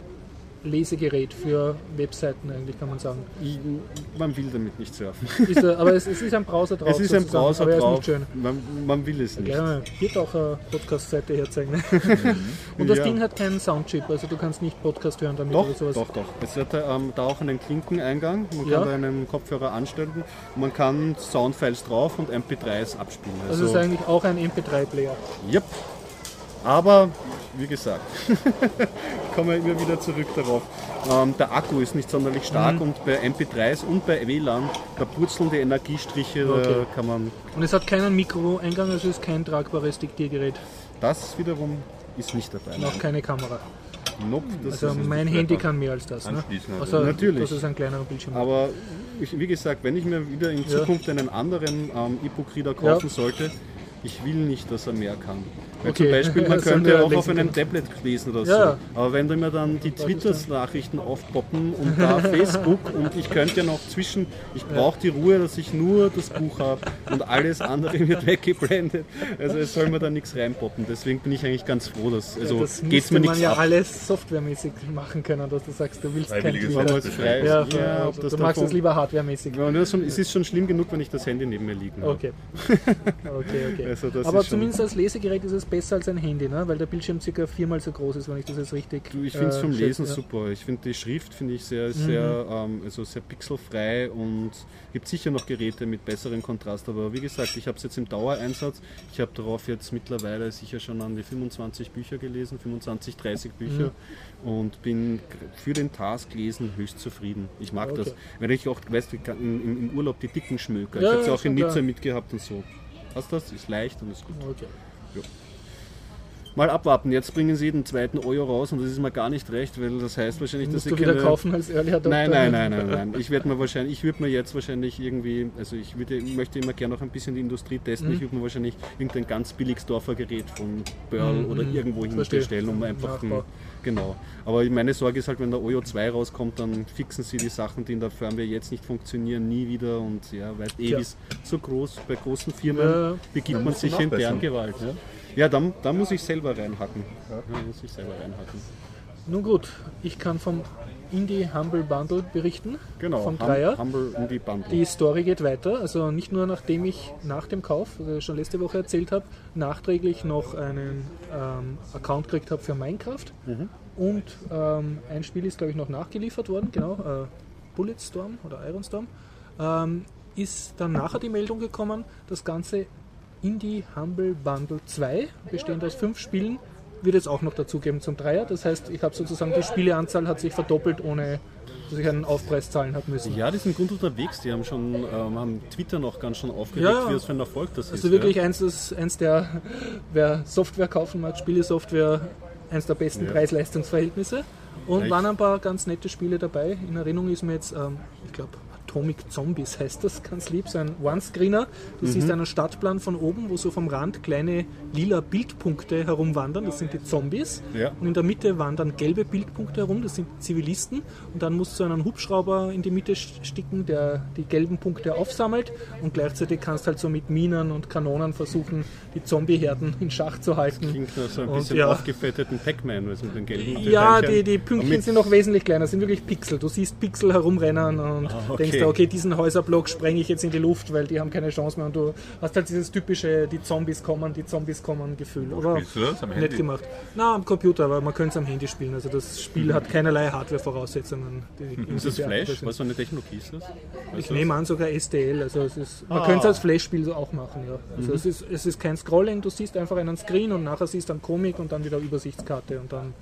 Lesegerät für Webseiten eigentlich, kann man sagen. Ich, man will damit nicht surfen. Ist, äh, aber es, es ist ein Browser drauf. Es ist ein sozusagen, Browser aber er ist drauf. nicht schön. Man, man will es nicht. Gerne. Hier auch eine Podcast-Seite herzeigen. Ne? Und das Ja. Ding hat keinen Soundchip, also du kannst nicht Podcast hören damit Doch, oder sowas. doch, doch. Es hat ähm, da auch einen Klinkeneingang. Man Ja. kann da einen Kopfhörer anstellen. Man kann Soundfiles drauf und M P dreis abspielen. Also es ist eigentlich auch ein M P drei Player. Yep. Aber, wie gesagt, kommen wir immer wieder zurück darauf. Ähm, der Akku ist nicht sonderlich stark Mhm. und bei M P dreis und bei W L A N, da purzeln die Energiestriche, da Okay. kann man. Und es hat keinen Mikroeingang, also es ist kein tragbares Diktiergerät. Das wiederum ist nicht dabei. Und auch keine Kamera. Nope, das Also ist mein Handy kann mehr als das. Ne? Anschließen, also. Also, Natürlich. dass es ein kleinerer Bildschirm hat. Aber ich, wie gesagt, wenn ich mir wieder in Ja. Zukunft einen anderen ähm, E-Book-Reader kaufen sollte, ich will nicht, dass er mehr kann. Weil Okay. zum Beispiel, man Dass er könnte nur auch auf lesen einem kann. Tablet lesen oder Ja. so. Aber wenn da mir dann die Twitter-Nachrichten aufpoppen und da Facebook und ich könnte ja noch zwischen, ich brauche die Ruhe, dass ich nur das Buch habe und alles andere wird weggeblendet. Also es soll mir da nichts reinpoppen. Deswegen bin ich eigentlich ganz froh, dass, also ja, das geht's müsste mir man nichts ja ab. alles softwaremäßig machen können, dass du sagst, du willst kein Freiwilliges Twitter. Wenn man es frei ist. Ja, Ja, ob also, das du dann magst es von- lieber hardwaremäßig. Ja, und das ist schon- es ist schon schlimm genug, wenn ich das Handy neben mir liegen habe. Okay. okay, okay. Also das Aber ist schon- zumindest als Lesegerät ist es besser als ein Handy, ne? Weil der Bildschirm circa viermal so groß ist, wenn ich das jetzt richtig Du, ich finde es äh, vom schätze, Lesen ja. super. Ich finde die Schrift finde ich sehr, sehr, ähm, also sehr pixelfrei und gibt sicher noch Geräte mit besserem Kontrast. Aber wie gesagt, ich habe es jetzt im Dauereinsatz. Ich habe darauf jetzt mittlerweile sicher schon an die fünfundzwanzig Bücher gelesen, fünfundzwanzig, dreißig Bücher und bin für den Task lesen höchst zufrieden. Ich mag Okay. das. Wenn ich auch, weißt du, im, im Urlaub die dicken Schmöker. Ja, ich habe sie ja, auch in schon Nizza klar. mitgehabt und so. Hast das? Ist leicht und ist gut. Okay. Mal abwarten, jetzt bringen sie den zweiten Euro raus und das ist mir gar nicht recht, weil das heißt wahrscheinlich, dass Musst ich du wieder keine... kaufen als Early Adopter? Nein, nein, nein, nein, nein. Ich werde mir wahrscheinlich, ich würde mir jetzt wahrscheinlich irgendwie, also ich würde, ich möchte immer gerne noch ein bisschen die Industrie testen. Mhm. Ich würde mir wahrscheinlich irgendein ganz billiges Dorfer-Gerät von Pearl Mhm, oder mhm. irgendwo Verstehe. hinstellen, um einfach Nachbau. ein, genau. Aber meine Sorge ist halt, wenn der Oyo zwei rauskommt, dann fixen sie die Sachen, die in der Firmware jetzt nicht funktionieren, nie wieder und ja, weil eh Tja. ist so groß, bei großen Firmen Ja. begibt Da man musst du sich in deren nachbessern. Gewalt. Ja, ja dann, dann muss ich selber reinhacken. Ja, muss ich selber reinhacken. Nun gut, ich kann vom Indie Humble Bundle berichten. Genau, Vom Hum- Dreier. Humble Indie Bundle. Die Story geht weiter, also nicht nur nachdem ich nach dem Kauf, also schon letzte Woche erzählt habe, nachträglich noch einen ähm, Account gekriegt habe für Minecraft und ähm, ein Spiel ist glaube ich noch nachgeliefert worden, genau, äh, Bulletstorm oder Ironstorm, ähm, ist dann nachher die Meldung gekommen, das ganze Indie Humble Bundle zwei, bestehend aus fünf Spielen, wird es auch noch dazugeben zum Dreier. Das heißt, ich habe sozusagen die Spieleanzahl hat sich verdoppelt, ohne dass ich einen Aufpreis zahlen habe müssen. Ja, die sind gut unterwegs. Die haben schon ähm, haben Twitter noch ganz schön aufgeregt, Ja, ja. wie das für ein Erfolg das ist. Also wirklich eins, das, eins der, wer Software kaufen mag, Spielesoftware, eins der besten Ja. Preis-Leistungs-Verhältnisse. Und Echt? waren ein paar ganz nette Spiele dabei. In Erinnerung ist mir jetzt, ähm, ich glaube, Atomic Zombies heißt das, ganz lieb, so ein One-Screener. Du Mhm. siehst einen Stadtplan von oben, wo so vom Rand kleine lila Bildpunkte herumwandern, das sind die Zombies. Ja. Und in der Mitte wandern gelbe Bildpunkte herum, das sind Zivilisten. Und dann musst du einen Hubschrauber in die Mitte sticken, der die gelben Punkte aufsammelt. Und gleichzeitig kannst halt so mit Minen und Kanonen versuchen, die Zombieherden in Schach zu halten. Klingt nach so ein Und bisschen ja. aufgefetteten Pac-Man, was mit den gelben Ja, Pfeilchen. die, die Pünktchen Mit- sind noch wesentlich kleiner, sind wirklich Pixel. Du siehst Pixel herumrennen und Ah, okay. denkst dir, okay, diesen Häuserblock sprenge ich jetzt in die Luft, weil die haben keine Chance mehr. Und du hast halt dieses typische, die Zombies kommen, die Zombies kommen Gefühl. Aber Spielst du das am nett Handy? gemacht. Na, am Computer, aber man könnte es am Handy spielen. Also das Spiel hat keinerlei Hardware-Voraussetzungen. die- Ist das die Flash? sind. Was für eine Technologie ist das? Ich Weißt du nehme an, sogar S D L. Also es ist, man Ah. könnte es als Flash-Spiel so auch machen. Ja. Also Mhm. es, ist, es ist kein Scrolling, du siehst einfach einen Screen und nachher siehst du einen Comic und dann wieder Übersichtskarte und dann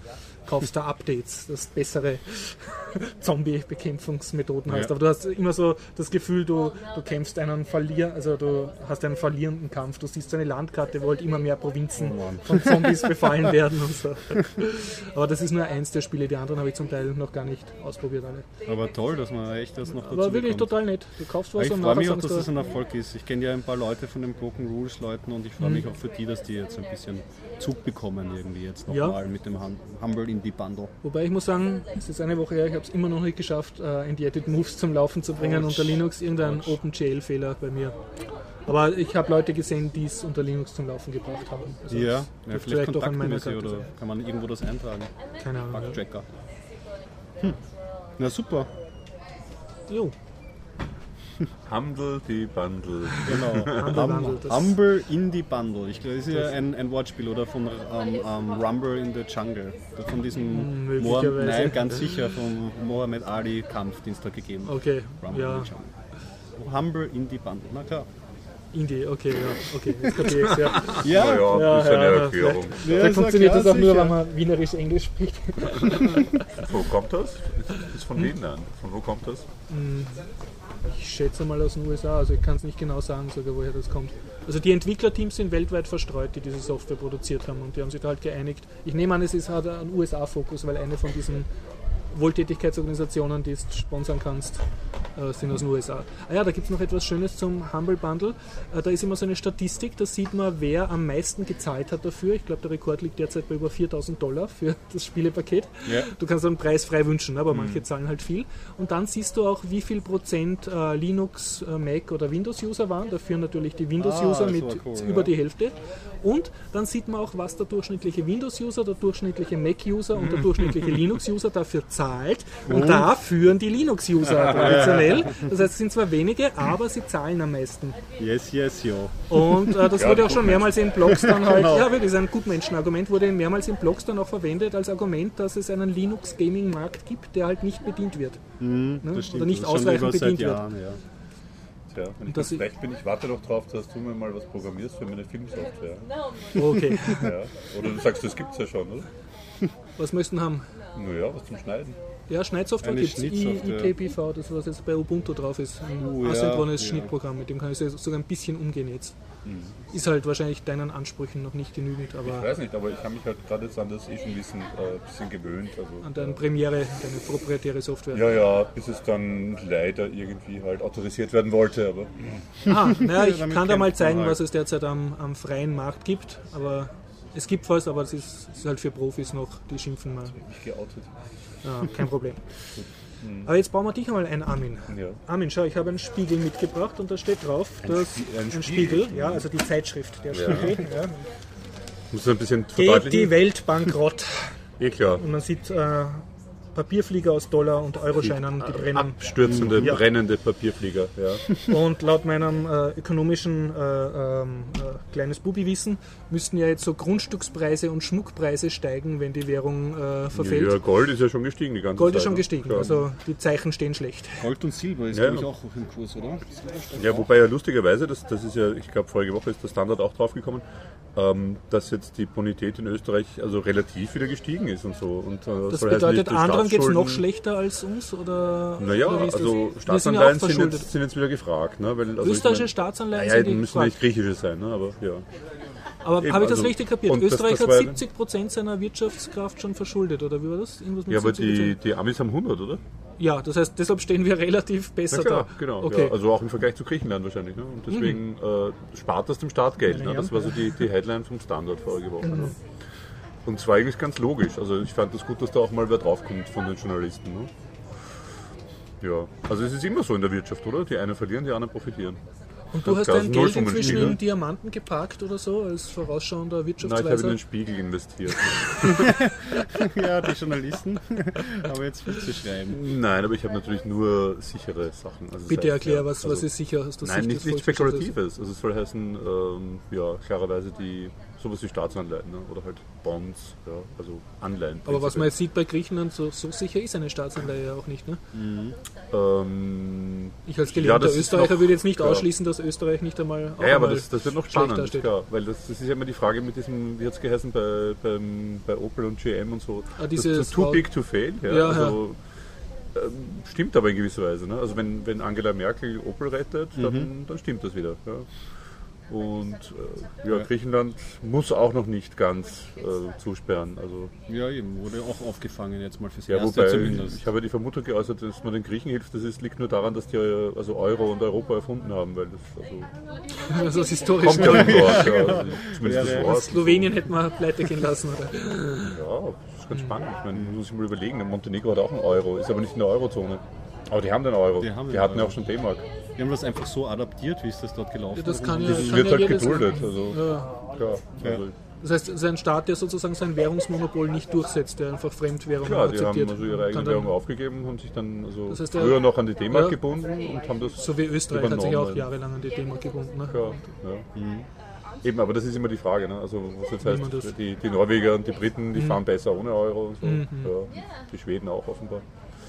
kaufst da Updates, das bessere Zombie-Bekämpfungsmethoden hast. Ja. Aber du hast immer so das Gefühl, du, du kämpfst einen Verlier, also du hast einen verlierenden Kampf. Du siehst so eine Landkarte, wo halt immer mehr Provinzen Oh von Zombies befallen werden und so. Aber das ist nur eins der Spiele, die anderen habe ich zum Teil noch gar nicht ausprobiert alle. Aber toll, dass man echt das noch dazu Aber wirklich bekommt. total nett. Du kaufst was Ich und freue nachher mich auch, sagst dass das du, ein Erfolg ist. Ich kenne ja ein paar Leute von den Broken Rules Leuten und ich freue Mhm. mich auch für die, dass die jetzt ein bisschen Zug bekommen irgendwie jetzt Ja. nochmal mit dem Hum- Humble Indie Bundle. wobei ich muss sagen, es ist eine Woche her, ich habe es immer noch nicht geschafft, äh, Indiated Moves zum Laufen zu bringen Ouch. unter Linux. Irgendein Ouch. OpenGL-Fehler bei mir. Aber ich habe Leute gesehen, die es unter Linux zum Laufen gebracht haben. Also Ja, es ja wird vielleicht doch an meiner Kontaktgröße Karte oder sein. kann man irgendwo das eintragen? Keine Ahnung. Ja. Bugtracker. Hm. Na super. Jo, Humble die Bundle. Genau. Humble Hum- Bundle, das- Humble Indie Bundle. Ich glaube, das ist ja ein, ein Wortspiel oder von ähm, ähm, Rumble in the Jungle. Von diesem Möglicherweise. Mohammed, nein, ganz sicher vom Mohammed Ali Kampf, den es da gegeben hat. okay. Rumble Ja, in the Jungle. Humble Indie Bundle. Na klar. Indie, okay, ja, okay. Jetzt kapier ich's, ja. Ja, Naja, Ja, das ist eine ja, Erklärung. Ja, Vielleicht ist funktioniert klar, das auch nur, sicher. wenn man Wienerisch-Englisch spricht. Wo kommt das? Ist, ist von Wien an. Von wo kommt das? Ich schätze mal aus den U S A, also ich kann es nicht genau sagen, sogar woher das kommt. Also die Entwicklerteams sind weltweit verstreut, die diese Software produziert haben und die haben sich da halt geeinigt. Ich nehme an, es ist halt ein U S A-Fokus, weil eine von diesen Wohltätigkeitsorganisationen, die du sponsern kannst, äh, sind aus den U S A. Ah ja, da gibt es noch etwas Schönes zum Humble Bundle. Äh, da ist immer so eine Statistik, da sieht man, wer am meisten gezahlt hat dafür. Ich glaube, der Rekord liegt derzeit bei über viertausend Dollar für das Spielepaket. Ja. Du kannst einen Preis frei wünschen, aber manche zahlen halt viel. Und dann siehst du auch, wie viel Prozent äh, Linux, äh, Mac oder Windows-User waren. Dafür natürlich die Windows-User Ah, das mit war cool, über ja. die Hälfte. Und dann sieht man auch, was der durchschnittliche Windows-User, der durchschnittliche Mac-User und der durchschnittliche Linux-User dafür zahlt. Und da führen die Linux-User traditionell. Das heißt, es sind zwar wenige, aber sie zahlen am meisten. Yes, yes, yo. Und äh, das Ja, wurde die auch schon mehrmals in Blogs dann halt, Genau. ja wirklich, ein Gutmenschenargument wurde mehrmals in Blogs dann auch verwendet als Argument, dass es einen Linux-Gaming-Markt gibt, der halt nicht bedient wird. Ne? Das stimmt. Oder nicht das ist schon ausreichend über seit bedient wird. Jahren, ja. Tja, wenn ich das ganz recht bin, ich warte doch drauf, dass du mir mal was programmierst für meine Filmsoftware. Okay. Ja. Oder du sagst, das gibt's ja schon, oder? Was möchten wir haben? Naja, was zum Schneiden. Ja, Schneidsoftware Eine gibt es. Schnittsoftware. I T B V, das was jetzt bei Ubuntu drauf ist. Ein Uh, ja, asynchrones ja. Schnittprogramm, mit dem kann ich sogar ein bisschen umgehen jetzt. Mhm. Ist halt wahrscheinlich deinen Ansprüchen noch nicht genügend, Ich aber weiß nicht, aber ich habe mich halt gerade jetzt an das eh schon wissen, äh, ein bisschen gewöhnt. Also, an deine Premiere, deine proprietäre Software. ja, ja, bis es dann leider irgendwie halt autorisiert werden wollte, aber Ah, naja, ich damit kann da mal kämpft man zeigen, halt. was es derzeit am, am freien Markt gibt, aber es gibt was, aber es ist, es ist halt für Profis noch, die schimpfen mal. mich geoutet. Ja, kein Problem. Aber jetzt bauen wir dich einmal ein, Armin. Ja. Armin, schau, ich habe einen Spiegel mitgebracht und da steht drauf, dass Spie- ein ein Spiegel? Spiegel, ja, also die Zeitschrift, der Ja. Spiegel, ja. Muss ein bisschen Geht die verdeutlichen? Welt bankrott. Eh klar. Und man sieht äh, Papierflieger aus Dollar- und Euroscheinen, die brennen. Abstürzende, Ja. brennende Papierflieger. Ja. Und laut meinem äh, ökonomischen äh, ähm, äh, kleines Bubi-Wissen müssten ja jetzt so Grundstückspreise und Schmuckpreise steigen, wenn die Währung äh, verfällt. Ja, Gold ist ja schon gestiegen die ganze Gold Zeit. ist schon ne? gestiegen, Ja. also die Zeichen stehen schlecht. Gold und Silber ist, Ja, glaube ich, ja. auch hoch im Kurs, oder? Ja, wobei ja lustigerweise, das, das ist ja, ich glaube vorige Woche ist der Standard auch draufgekommen, ähm, dass jetzt die Bonität in Österreich also relativ wieder gestiegen ist und so. Und, äh, Das soll heißen, bedeutet, die anderen geht es noch Staatsschulden- schlechter als uns? Oder, Naja, oder wie ist das? also Wir sind ja auch Staatsanleihen sind, verschuldet. jetzt, sind jetzt wieder gefragt. Ne? Weil, also Österreichische ich mein, Staatsanleihen naja, sind die müssen gefragt. nicht griechische sein, ne? Aber ja. Aber Eben, habe ich das also- richtig kapiert? und das- Österreich das hat war- siebzig Prozent seiner Wirtschaftskraft schon verschuldet, oder wie war das? Irgendwas mit Ja, aber siebzig Prozent? die, die Amis haben hundert, oder? Ja, das heißt, deshalb stehen wir relativ besser Na klar, da. genau. Okay. Ja, also auch im Vergleich zu Griechenland wahrscheinlich. Ne? Und deswegen äh, spart das dem Staat Geld. Ne? Das war so die, die Headline vom Standard vorige Woche. Ne? Und zwar eigentlich ganz logisch. Also ich fand das gut, dass da auch mal wer draufkommt von den Journalisten. Ne? Ja, also es ist immer so in der Wirtschaft, oder? Die einen verlieren, die anderen profitieren. Und du hast Ganz dein Geld Nullsummenspiel, inzwischen ne? in Diamanten geparkt oder so, als vorausschauender Nein, ich habe in Wirtschaftsweiser? den Spiegel investiert. Ja, die Journalisten. Aber jetzt viel zu schreiben. Nein, aber ich habe natürlich nur sichere Sachen. Also das Bitte heißt, erklär, ja, was, also, was ist sicher aus der Nein, Sicht nicht, des nichts Volkswirtschafts? Spekulatives. Also es soll heißen, ähm, ja, klarerweise die, sowas wie Staatsanleihen, ne? Oder halt Bonds, ja, also Anleihen. Aber was prinzipiell. man jetzt sieht bei Griechenland, so, so sicher ist eine Staatsanleihe ja auch nicht. Ne? Ähm, Ich als gelernter Ja, das ist Österreicher noch- würde jetzt nicht ja. ausschließen, dass Österreich nicht einmal auch Ja, ja, aber einmal das, das wird noch schlecht spannend, dasteht. klar, weil das, das ist ja immer die Frage mit diesem, wie hat es geheißen, bei, beim, bei Opel und G M und so, Ah, das, dieses das too Frau- big to fail, ja, Ja, also, ähm, stimmt aber in gewisser Weise. Ne? Also wenn, wenn Angela Merkel Opel rettet, dann, dann stimmt das wieder. Ja. Und äh, ja, Ja. Griechenland muss auch noch nicht ganz äh, zusperren. Also, Ja, eben, wurde auch aufgefangen jetzt mal fürs ja, Erste wobei, zumindest. ich habe ja die Vermutung geäußert, dass man den Griechen hilft, das ist, liegt nur daran, dass die äh, also Euro und Europa erfunden haben, weil das also, Also das historisch. kommt ja von dort. Ja, also, zumindest Ja, das ja. Wort. Slowenien hätten wir pleite gehen lassen. Oder? Ja, das ist ganz spannend. Ich meine, man muss sich mal überlegen, Montenegro hat auch einen Euro, ist aber nicht in der Eurozone. Aber die haben den Euro. Die haben den die hatten ja Euro. auch schon D-Mark. Die haben das einfach so adaptiert, wie ist das dort gelaufen? Ja, das kann ja, Das kann wird ja halt jedes geduldet. Also, Ja. ja, also, Das heißt, es ist ein Staat, der sozusagen sein Währungsmonopol nicht durchsetzt, der einfach Fremdwährungen klar, die haben akzeptiert. also ihre und eigene kann Währung dann, aufgegeben und sich dann also Das heißt, der- früher noch an die D-Mark Ja. gebunden und haben das So wie Österreich hat sich auch übernommen. jahrelang an die D-Mark gebunden. Ne? Ja, ja. Eben, aber das ist immer die Frage. Ne? Also was jetzt Wie man das- heißt, die, die Norweger und die Briten, die fahren besser ohne Euro und so. Mhm. Ja, die Schweden auch offenbar.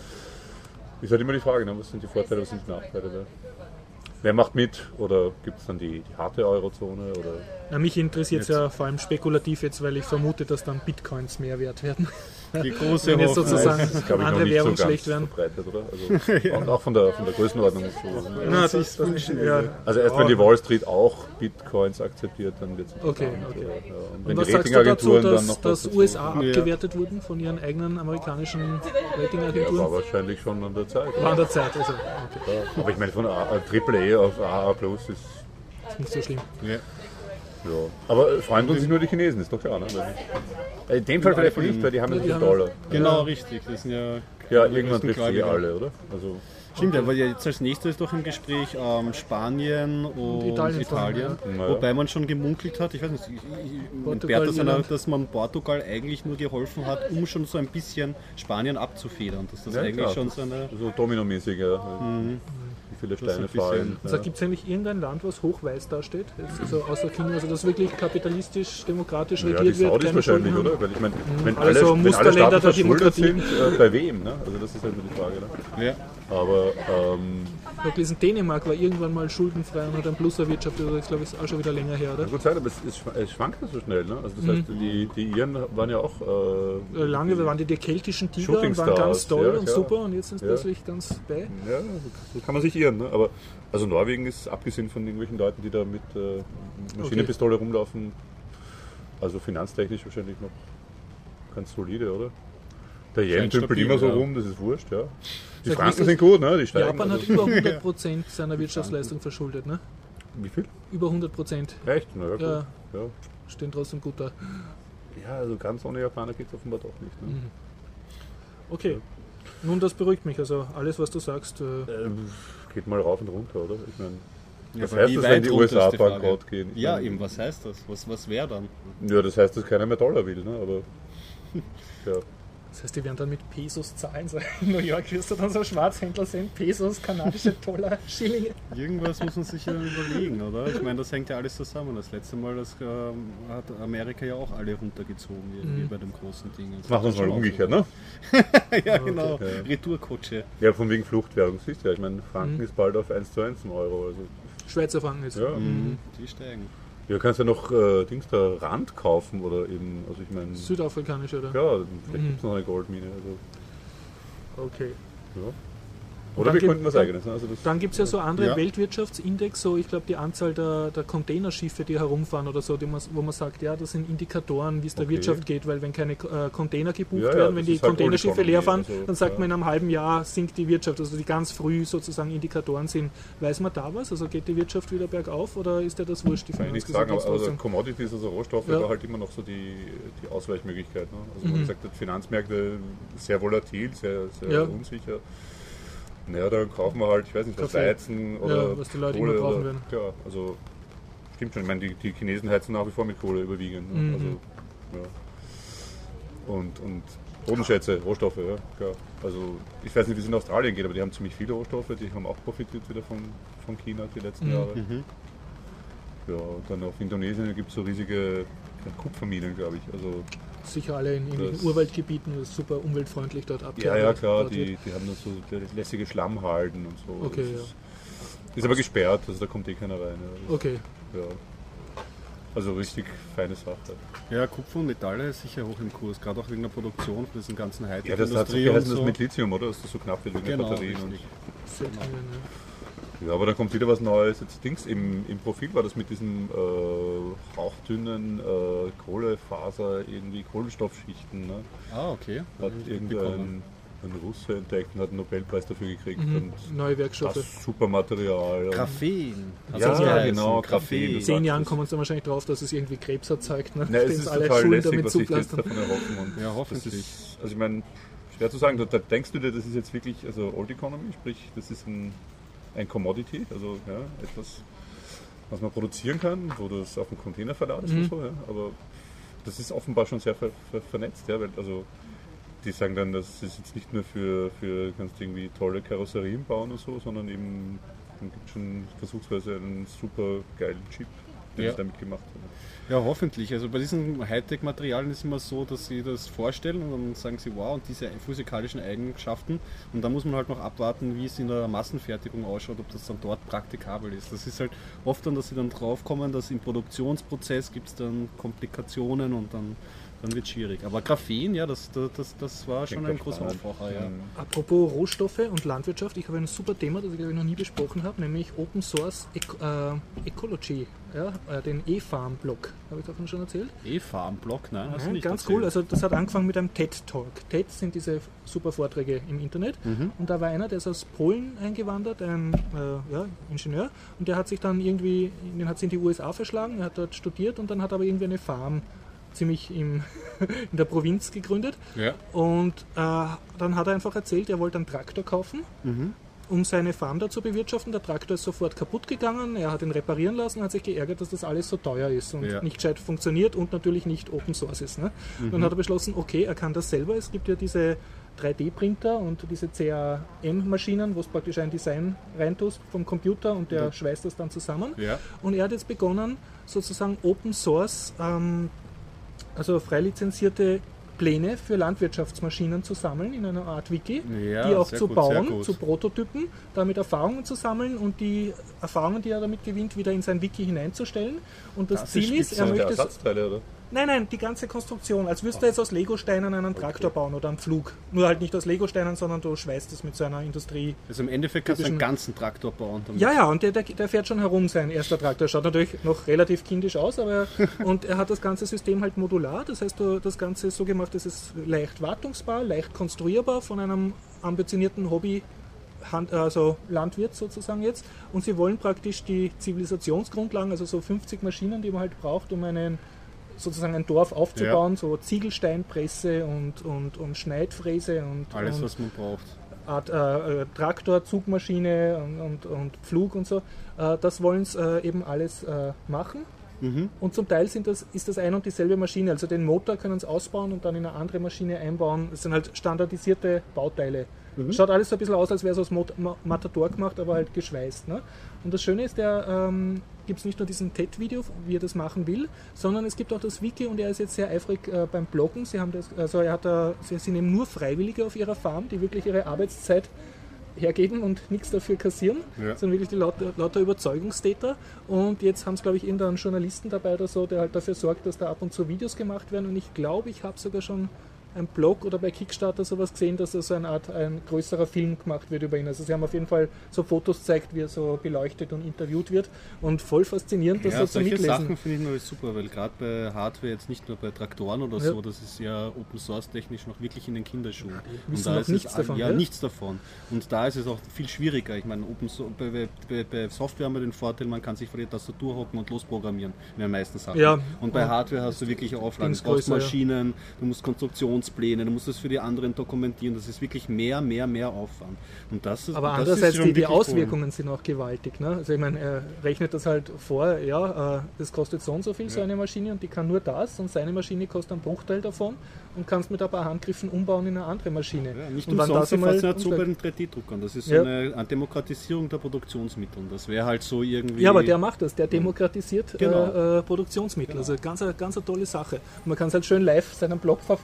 Ist halt immer die Frage, ne? Was sind die Vorteile, was sind die Nachteile? Ne? Wer macht mit? Oder gibt es dann die, die harte Eurozone? Oder Na, mich interessiert es ja vor allem spekulativ jetzt, weil ich vermute, dass dann Bitcoins mehr wert werden. Die große Wenn jetzt Hoffnung. sozusagen das ist, glaube ich, noch andere nicht so Währungen ganz schlecht werden. verbreitet, oder? Also, Und auch von der, von der Größenordnung. und So. Na, das, das ist, ja. Also erst wenn die Wall Street auch Bitcoins akzeptiert, dann wird es Okay, okay. Ja, und Und wenn was die sagst du dazu, Ratingagenturen dann dass, noch was dass dazu- U S A Ja. abgewertet wurden von ihren eigenen amerikanischen Ja, war Ratingagenturen? wahrscheinlich schon an der Zeit. War an der Zeit, also okay, Ja, aber ich meine, von A- äh, Triple A auf A A Plus ist. ist nicht so schlimm. Ja. Ja. Aber äh, freuen uns sich nur die Chinesen, ist doch klar. Ne? Weil- In dem Fall vielleicht nicht, weil die haben ja die den haben- Dollar. Genau, richtig. Das sind ja, Ja, die irgendwann größten trifft sie Gläubiger. alle, oder? Also, Stimmt, aber jetzt als nächstes ist doch im Gespräch ähm, Spanien und Italien Italien. vor allem, ja. Wobei man schon gemunkelt hat, ich weiß nicht, ich, ich, Portugal, Bertha seiner, Irland. dass man Portugal eigentlich nur geholfen hat, um schon so ein bisschen Spanien abzufedern. Dass das ja, eigentlich klar. schon so eine. so dominomäßig, ja. Wie viele Das Steine ein bisschen- fallen. Also Ja. gibt es eigentlich irgendein Land, was hochweiß dasteht? Jetzt Also außer China, also das wirklich kapitalistisch, demokratisch Ja, die regiert wird, Saudis keine wahrscheinlich, Schulden haben? oder? Weil ich meine, wenn Alle alle, so wenn alle Musterländer Staaten der verschuldet Demokratie. sind, äh, bei wem? Ne? Also das ist halt immer die Frage. Ne? Ja. Aber ähm, Ich habe gelesen, Dänemark war irgendwann mal schuldenfrei und hat ein Plus erwirtschaftet, oder ich glaube, das ist auch schon wieder länger her, oder? kann gut sein, aber es, es, schw- es schwankt so schnell. Ne? Also das heißt, die, die Iren waren ja auch... Äh, Äh, Lange waren die die keltischen Tiger Shooting und waren ganz Stars, toll ja, und klar. super und jetzt sind sie Ja. plötzlich ganz bei. Ja, so kann man sich irren. Ne? Aber also Norwegen ist, abgesehen von irgendwelchen Leuten, die da mit äh, Maschinenpistole rumlaufen, also finanztechnisch wahrscheinlich noch ganz solide, oder? Der Yen Scheint dümpelt stabil, immer so ja. rum, das ist wurscht, ja. Die Sag, Franken ist das- sind gut, ne? Die steigen. Japan hat also, über hundert Prozent seiner Wirtschaftsleistung verschuldet, ne? wie viel? Über hundert Prozent. Echt? Na ja, gut. Ja. Ja. Stehen trotzdem gut da. ja, also ganz ohne Japaner geht es offenbar doch nicht. Ne? Okay. Nun, das beruhigt mich. Also alles, was du sagst. Äh, Ähm, geht mal rauf und runter, oder? Ich meine, Ja, was aber heißt wie das, weit wenn die runter U ist S A die Frage? bankrott gehen? Ich Ja, meine, eben, was heißt das? Was, was wäre dann? Ja, das heißt, dass keiner mehr Dollar will, ne? Aber ja. das heißt, die werden dann mit Pesos zahlen. So in New York wirst du dann so Schwarzhändler sehen. Pesos, kanadische Dollar, Schillinge. Irgendwas muss man sich ja überlegen, oder? Ich meine, das hängt ja alles zusammen. Das letzte Mal das, ähm, hat Amerika ja auch alle runtergezogen, irgendwie bei dem großen Ding. Das Machen wir es mal schon auch umgekehrt, so. ne? Ja, genau. Ja. Retourkutsche. Ja, von wegen Fluchtwährung, siehst du ja. Ich meine, Franken Mhm. ist bald auf eins zu eins zum Euro. Also, Schweizer Franken jetzt. ja. Mhm. Die steigen. Ja, du kannst ja noch äh, Dings da Rand kaufen oder eben, also ich meine, Südafrikanisch, oder? ja, vielleicht Mhm. gibt es noch eine Goldmine. Also, Okay. ja. Und Oder dann wir gibt- könnten was dann- eigenes. Ne? Also das, Dann gibt es ja so andere Ja. Weltwirtschaftsindex, so ich glaube die Anzahl der, der Containerschiffe, die herumfahren oder so, die man, wo man sagt, ja, das sind Indikatoren, wie es der Okay. Wirtschaft geht, weil wenn keine äh, Container gebucht Ja, ja, werden, wenn das die ist halt Containerschiffe Old leer Economy, fahren, also, dann sagt ja. man in einem halben Jahr sinkt die Wirtschaft, also die ganz früh sozusagen Indikatoren sind. Weiß man da was? Also geht die Wirtschaft wieder bergauf oder ist dir das wurscht, die kann ich nicht sagen, aber also Finanzgesellschaft? Commodities, also Rohstoffe, Ja. war halt immer noch so die, die Ausweichmöglichkeit. Ne? Also Mhm. man gesagt hat, Finanzmärkte sehr volatil, sehr, sehr Ja. unsicher. Naja, dann kaufen wir halt, ich weiß nicht, was Kaffee. Weizen oder Ja, was die Leute Kohle immer brauchen oder, werden. Ja, also stimmt schon. Ich meine, die, die Chinesen heizen nach wie vor mit Kohle überwiegend. Ne? Mhm. Also, ja. Und, und Bodenschätze, Rohstoffe, ja, klar. Also ich weiß nicht, wie es in Australien geht, aber die haben ziemlich viele Rohstoffe, die haben auch profitiert wieder von, von China die letzten Mhm. Jahre. Mhm. Ja, und dann auf Indonesien gibt es so riesige Kupferminen, glaube ich. Also Sicher alle in irgendwelchen Das- Urwaldgebieten, das ist super umweltfreundlich dort ab. ja, ja klar, die, die haben dann so lässige Schlammhalden und so. Okay, Das ja. ist- Ist aber gesperrt, also da kommt eh keiner rein. Ja. Okay. Ja. Also richtig feine Sache. Ja, Kupfer und Metalle ist sicher hoch im Kurs, gerade auch wegen der Produktion für diesen ganzen Hightech. Ja, das hat so geheißen, das mit Lithium, oder? Dass das so knapp wird wegen genau, der Batterien. Und Sehr genau. teuer, ne? ja, aber dann kommt wieder was Neues. Jetzt Dings, im, im Profil war das mit diesen äh, hauchdünnen äh, Kohlefaser, irgendwie Kohlenstoffschichten. Ne? Ah, okay. Hat irgendein ein Russe entdeckt und hat einen Nobelpreis dafür gekriegt. Mhm. Und neue Werkstoffe. Das super Material. Graphen. Ja, ja genau, Graphen. In zehn Jahren kommen sie dann wahrscheinlich drauf, dass es irgendwie Krebs erzeugt. Ne? Nein, es ist alle total lässig, damit was sich jetzt davon erhoffen. Und ja, hoffentlich. Ist, also ich meine, schwer zu sagen, da, da denkst du dir, das ist jetzt wirklich also Old Economy, sprich, das ist ein, ein Commodity, also ja, etwas, was man produzieren kann, wo du es auf dem Container verladest mhm. und so, ja, aber das ist offenbar schon sehr ver, ver, vernetzt, ja, weil also die sagen dann, das ist jetzt nicht nur für, für kannst du irgendwie tolle Karosserien bauen und so, sondern eben man gibt schon versuchsweise einen super geilen Chip, den ja. sie damit gemacht haben. Ja, hoffentlich. Also bei diesen Hightech-Materialien ist immer so, dass sie das vorstellen und dann sagen sie, wow, und diese physikalischen Eigenschaften. Und dann muss man halt noch abwarten, wie es in der Massenfertigung ausschaut, ob das dann dort praktikabel ist. Das ist halt oft dann, dass sie dann drauf kommen, dass im Produktionsprozess gibt es dann Komplikationen und dann dann wird es schwierig. Aber Graphen, ja, das, das, das war schon ein großer Aufwacher. Ja. Apropos Rohstoffe und Landwirtschaft, ich habe ein super Thema, das ich glaube ich noch nie besprochen habe, nämlich Open Source Eco- äh, Ecology, ja, äh, den E-Farm-Blog. Habe ich davon schon erzählt? E-Farm-Blog, nein, hast ja, du nicht ganz erzählt. Cool, also das hat angefangen mit einem TED-Talk. TED sind diese super Vorträge im Internet mhm. und da war einer, der ist aus Polen eingewandert, ein äh, ja, Ingenieur, und der hat sich dann irgendwie, den hat sich in die U S A verschlagen, er hat dort studiert und dann hat aber irgendwie eine Farm ziemlich im, in der Provinz gegründet. Ja. Und äh, dann hat er einfach erzählt, er wollte einen Traktor kaufen, mhm. um seine Farm da zu bewirtschaften. Der Traktor ist sofort kaputt gegangen, er hat ihn reparieren lassen, hat sich geärgert, dass das alles so teuer ist und ja. nicht gescheit funktioniert und natürlich nicht Open Source ist. Ne? Mhm. Dann hat er beschlossen, okay, er kann das selber. Es gibt ja diese drei D Printer und diese C A M-Maschinen, wo es praktisch ein Design reintust vom Computer und der ja. schweißt das dann zusammen. Ja. Und er hat jetzt begonnen, sozusagen Open Source ähm, also frei lizenzierte Pläne für Landwirtschaftsmaschinen zu sammeln in einer Art Wiki, ja, die auch zu gut, bauen, zu Prototypen, damit Erfahrungen zu sammeln und die Erfahrungen, die er damit gewinnt, wieder in sein Wiki hineinzustellen. Und das, das Ziel ist, er möchte... Ersatzteile, oder? Nein, nein, die ganze Konstruktion. Als würdest du jetzt aus Legosteinen einen Traktor okay. bauen oder einen Pflug. Nur halt nicht aus Legosteinen, sondern du schweißt es mit so einer Industrie. Also im Endeffekt kannst du einen ganzen Traktor bauen. Damit. Ja, ja, und der, der, der fährt schon herum, sein erster Traktor. Schaut natürlich noch relativ kindisch aus, aber und er hat das ganze System halt modular. Das heißt, du, das Ganze ist so gemacht, es ist leicht wartungsbar, leicht konstruierbar von einem ambitionierten Hobby. Hand, also Landwirt sozusagen jetzt, und sie wollen praktisch die Zivilisationsgrundlagen, also so fünfzig Maschinen, die man halt braucht, um einen sozusagen ein Dorf aufzubauen, ja. so Ziegelsteinpresse und, und, und Schneidfräse und alles, und was man braucht. Art, äh, Traktor, Zugmaschine und, und, und Pflug und so. Äh, das wollen sie äh, eben alles äh, machen. Mhm. Und zum Teil sind das, ist das ein und dieselbe Maschine. Also den Motor können sie ausbauen und dann in eine andere Maschine einbauen. Das sind halt standardisierte Bauteile. Mhm. Schaut alles so ein bisschen aus, als wäre es aus Mot- Matador gemacht, aber halt geschweißt. Ne? Und das Schöne ist, der ähm, gibt es nicht nur diesen TED-Video, wie er das machen will, sondern es gibt auch das Wiki und er ist jetzt sehr eifrig äh, beim Bloggen. Sie haben das, also er hat da, sie sind eben nur Freiwillige auf ihrer Farm, die wirklich ihre Arbeitszeit hergeben und nichts dafür kassieren. Ja. Das sind wirklich die lauter, lauter Überzeugungstäter. Und jetzt haben es, glaube ich, irgendeinen Journalisten dabei oder so, der halt dafür sorgt, dass da ab und zu Videos gemacht werden. Und ich glaube, ich habe sogar schon ein Blog oder bei Kickstarter sowas gesehen, dass da so eine Art ein größerer Film gemacht wird über ihn. Also sie haben auf jeden Fall so Fotos gezeigt, wie er so beleuchtet und interviewt wird und voll faszinierend, das ja, so zu mitlesen. Solche Sachen finde ich natürlich super, weil gerade bei Hardware, jetzt nicht nur bei Traktoren oder ja. so, das ist ja Open Source technisch noch wirklich in den Kinderschuhen. Wir wissen noch nichts es, davon. Ja, ja, nichts davon. Und da ist es auch viel schwieriger. Ich meine, Open so- bei, bei, bei Software haben wir den Vorteil, man kann sich vor die Tastatur hocken und losprogrammieren in den meisten Sachen. Ja. Und bei Hardware hast du wirklich Auflagen. Du brauchst Maschinen, ja. du musst Konstruktionspläne, du musst das für die anderen dokumentieren. Das ist wirklich mehr, mehr, mehr Aufwand. Und das ist, aber das andererseits, ist die, die Auswirkungen cool. sind auch gewaltig. Ne? Also ich meine, er rechnet das halt vor, ja, das kostet so und so viel, ja. so eine Maschine, und die kann nur das, und seine Maschine kostet einen Bruchteil davon und kannst mit ein paar Handgriffen umbauen in eine andere Maschine. Ja, nicht und umsonst die Faszination bei den drei D Druckern. Das ist so ja. eine Demokratisierung der Produktionsmittel. Das wäre halt so irgendwie... Ja, aber der macht das, der demokratisiert genau. äh, äh, Produktionsmittel. Genau. Also ganz, ganz eine tolle Sache. Und man kann es halt schön live seinen Blog verfolgen, was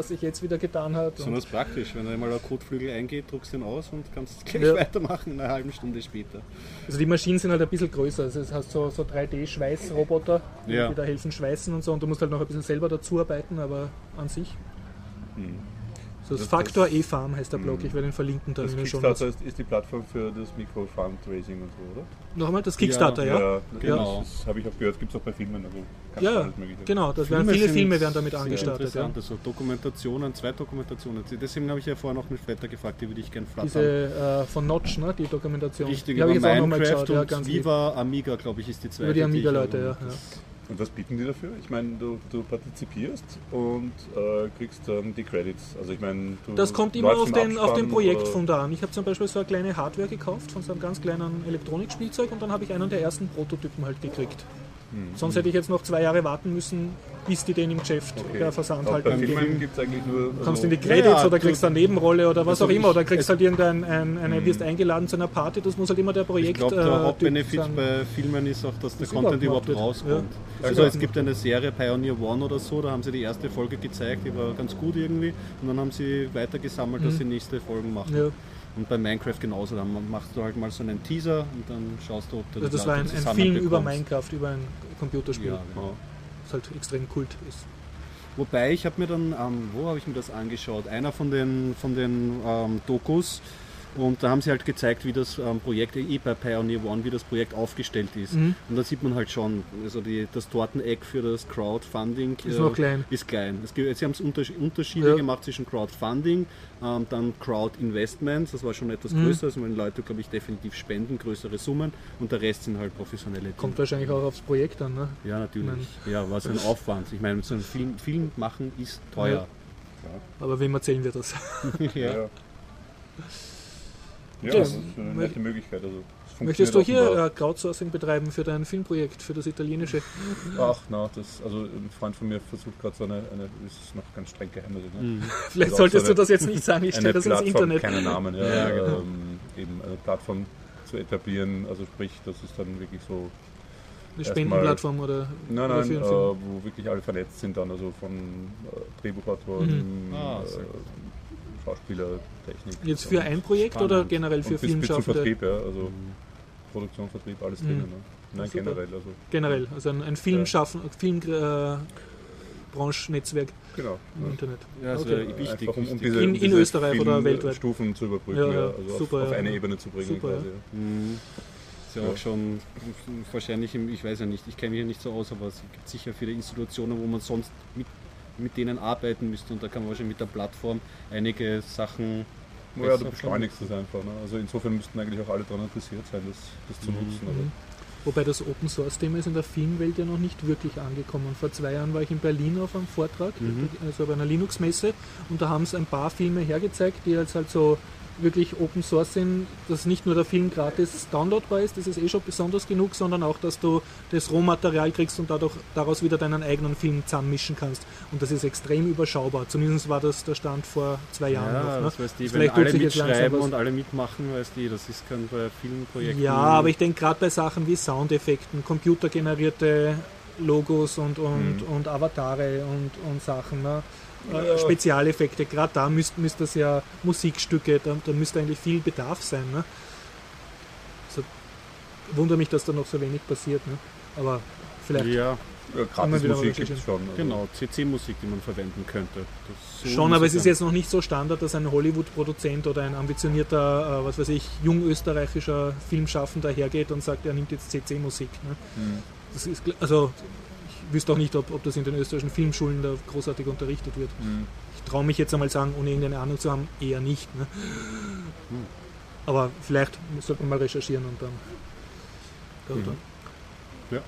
sich jetzt wieder getan hat. Besonders praktisch, wenn einmal ein Kotflügel eingeht, druckst du ihn aus und kannst gleich ja. weitermachen eine halbe Stunde später. Also die Maschinen sind halt ein bisschen größer, also es heißt so, so drei D-Schweißroboter, die ja. da helfen schweißen und so, und du musst halt noch ein bisschen selber dazu arbeiten, aber an sich. Hm. So das, das Faktor E-Farm heißt der Blog, ich werde ihn verlinken dann das in den Shownotes. Kickstarter ist, ist die Plattform für das Micro-Farm Tracing und so, oder? Noch einmal, das Kickstarter, ja? Ja, ja genau. Das, das habe ich auch gehört, gibt es auch bei Filmen. Also ja, genau, das werden viele Filme werden damit angestartet. Ja. Also Dokumentationen, zwei Dokumentationen. Deswegen habe ich ja vorher noch mit Flatter gefragt, die würde ich gerne flattern. Diese äh, von Notch, ne, die Dokumentation. Richtig, die habe ich jetzt auch noch mal geschaut. Ja, ganz Viva lieb. Amiga, glaube ich, ist die zweite. Über die Amiga-Leute, ja. ja. Und was bieten die dafür? Ich meine, du, du partizipierst und äh, kriegst ähm, die Credits. Also ich meine, du das kommt immer auf den, auf den Projektfund an. Ich habe zum Beispiel so eine kleine Hardware gekauft von so einem ganz kleinen Elektronikspielzeug und dann habe ich einen der ersten Prototypen halt gekriegt. Hm. Sonst hätte ich jetzt noch zwei Jahre warten müssen, bis die den im Geschäft okay. der Versand auch halt bei Filmen gibt es eigentlich nur... Also kommst in die Credits ja, ja, oder kriegst eine Nebenrolle oder was also auch immer oder kriegst halt irgendein, ein, eine, wirst eingeladen zu einer Party, das muss halt immer der Projekt... Ich glaube, der Hauptbenefit bei Filmen ist auch, dass der das Content überhaupt wird. rauskommt. Ja. Also es gibt eine Serie Pioneer One oder so, da haben sie die erste Folge gezeigt, die war ganz gut irgendwie und dann haben sie weiter gesammelt, dass mhm. sie nächste Folgen machen. Ja. Und bei Minecraft genauso, dann machst du halt mal so einen Teaser und dann schaust du, ob du also das war ein, ein Film über Minecraft, über ein Computerspiel, ja, genau. das halt extrem kult ist. Wobei, ich habe mir dann, ähm, wo habe ich mir das angeschaut? Einer von den, von den ähm, Dokus, und da haben sie halt gezeigt, wie das ähm, Projekt, eh bei Pioneer One, wie das Projekt aufgestellt ist. Mhm. Und da sieht man halt schon, also die, das Torteneck für das Crowdfunding ist äh, noch klein. Ist klein. Es gibt, sie haben Unterschiede ja. gemacht zwischen Crowdfunding, ähm, dann Crowd-Investments, das war schon etwas mhm. größer, also wenn Leute, glaube ich, definitiv spenden, größere Summen, und der Rest sind halt professionelle. Kommt wahrscheinlich auch aufs Projekt an, ne? Ja, natürlich. Nein. Ja, was ein Aufwand. Ich meine, so ein Film, Film machen ist teuer. Ja. Ja. Aber wem erzählen wir das? ja. ja. Ja, das ist eine nette Möglichkeit. Also, möchtest du hier äh, Crowdsourcing betreiben für dein Filmprojekt, für das italienische? Ach, na, das, also ein Freund von mir versucht gerade so eine, eine, das ist noch ganz streng geheim. Ne? Mhm. Vielleicht also solltest so eine, du das jetzt nicht sagen, ich stelle das ins Internet. Keine Namen, ja, ja genau. ähm, eben eine Plattform zu etablieren, also sprich, das ist dann wirklich so... Eine Spendenplattform mal, oder? Nein, nein, oder äh, wo wirklich alle vernetzt sind dann, also von äh, Drehbuchautoren, mhm. ah, äh, Schauspieler, Technik. Jetzt für ein Projekt spannend. Oder generell für Filmschaffende? Bis zum Vertrieb, ja, also mhm. Produktion, Vertrieb, alles mhm. drin. Ne? Nein, super. generell. Also, generell, also ein, ein Filmschaffen, ja. Filmbranche-Netzwerk genau, im ja. Internet. Ja, also okay. wichtig. Um, um diese, in, in Österreich oder weltweit. Stufen zu überbrücken, ja, ja. also super, auf, auf ja. eine Ebene zu bringen. Super, quasi, ja. Ja. Mhm. Ist ja, ja auch schon wahrscheinlich, im, ich weiß ja nicht, ich kenne mich ja nicht so aus, aber es gibt sicher viele Institutionen, wo man sonst mit, mit denen arbeiten müsste, und da kann man wahrscheinlich mit der Plattform einige Sachen... Ja, du beschleunigst es einfach. Ne? Also insofern müssten eigentlich auch alle daran interessiert sein, das, das zu mhm. nutzen. Also. Wobei das Open-Source-Thema ist in der Filmwelt ja noch nicht wirklich angekommen. Vor zwei Jahren war ich in Berlin auf einem Vortrag, mhm. also bei einer Linux-Messe, und da haben es ein paar Filme hergezeigt, die jetzt halt so wirklich Open Source sind, dass nicht nur der Film gratis downloadbar ist, das ist eh schon besonders genug, sondern auch, dass du das Rohmaterial kriegst und dadurch, daraus wieder deinen eigenen Film zusammenmischen kannst. Und das ist extrem überschaubar. Zumindest war das der Stand vor zwei Jahren ja, noch. Ne? Das weißt die, wenn alle mitschreiben und alle mitmachen, weißt du, das ist kein bei vielen Projekten. Ja, aber ich denke gerade bei Sachen wie Soundeffekten, computergenerierte Logos und, und, mhm. und Avatare und, und Sachen, ne? Ja. Spezialeffekte, gerade da müsste müsst das ja Musikstücke, da, da müsste eigentlich viel Bedarf sein. Ne? Also, wundere mich, dass da noch so wenig passiert, ne? Aber vielleicht. Ja, ja gratis Musik gibt es schon. Also. Genau, C C-Musik, die man verwenden könnte. So schon, aber es ist jetzt noch nicht so Standard, dass ein Hollywood-Produzent oder ein ambitionierter, äh, was weiß ich, jungösterreichischer Filmschaffender hergeht und sagt, er nimmt jetzt C C-Musik. Ne? Mhm. Das ist, also, ich wüsste auch nicht, ob, ob das in den österreichischen Filmschulen da großartig unterrichtet wird. Mhm. Ich traue mich jetzt einmal sagen, ohne irgendeine Ahnung zu haben, eher nicht. Ne? Mhm. Aber vielleicht sollte man mal recherchieren und dann. Mhm. dann. Ja.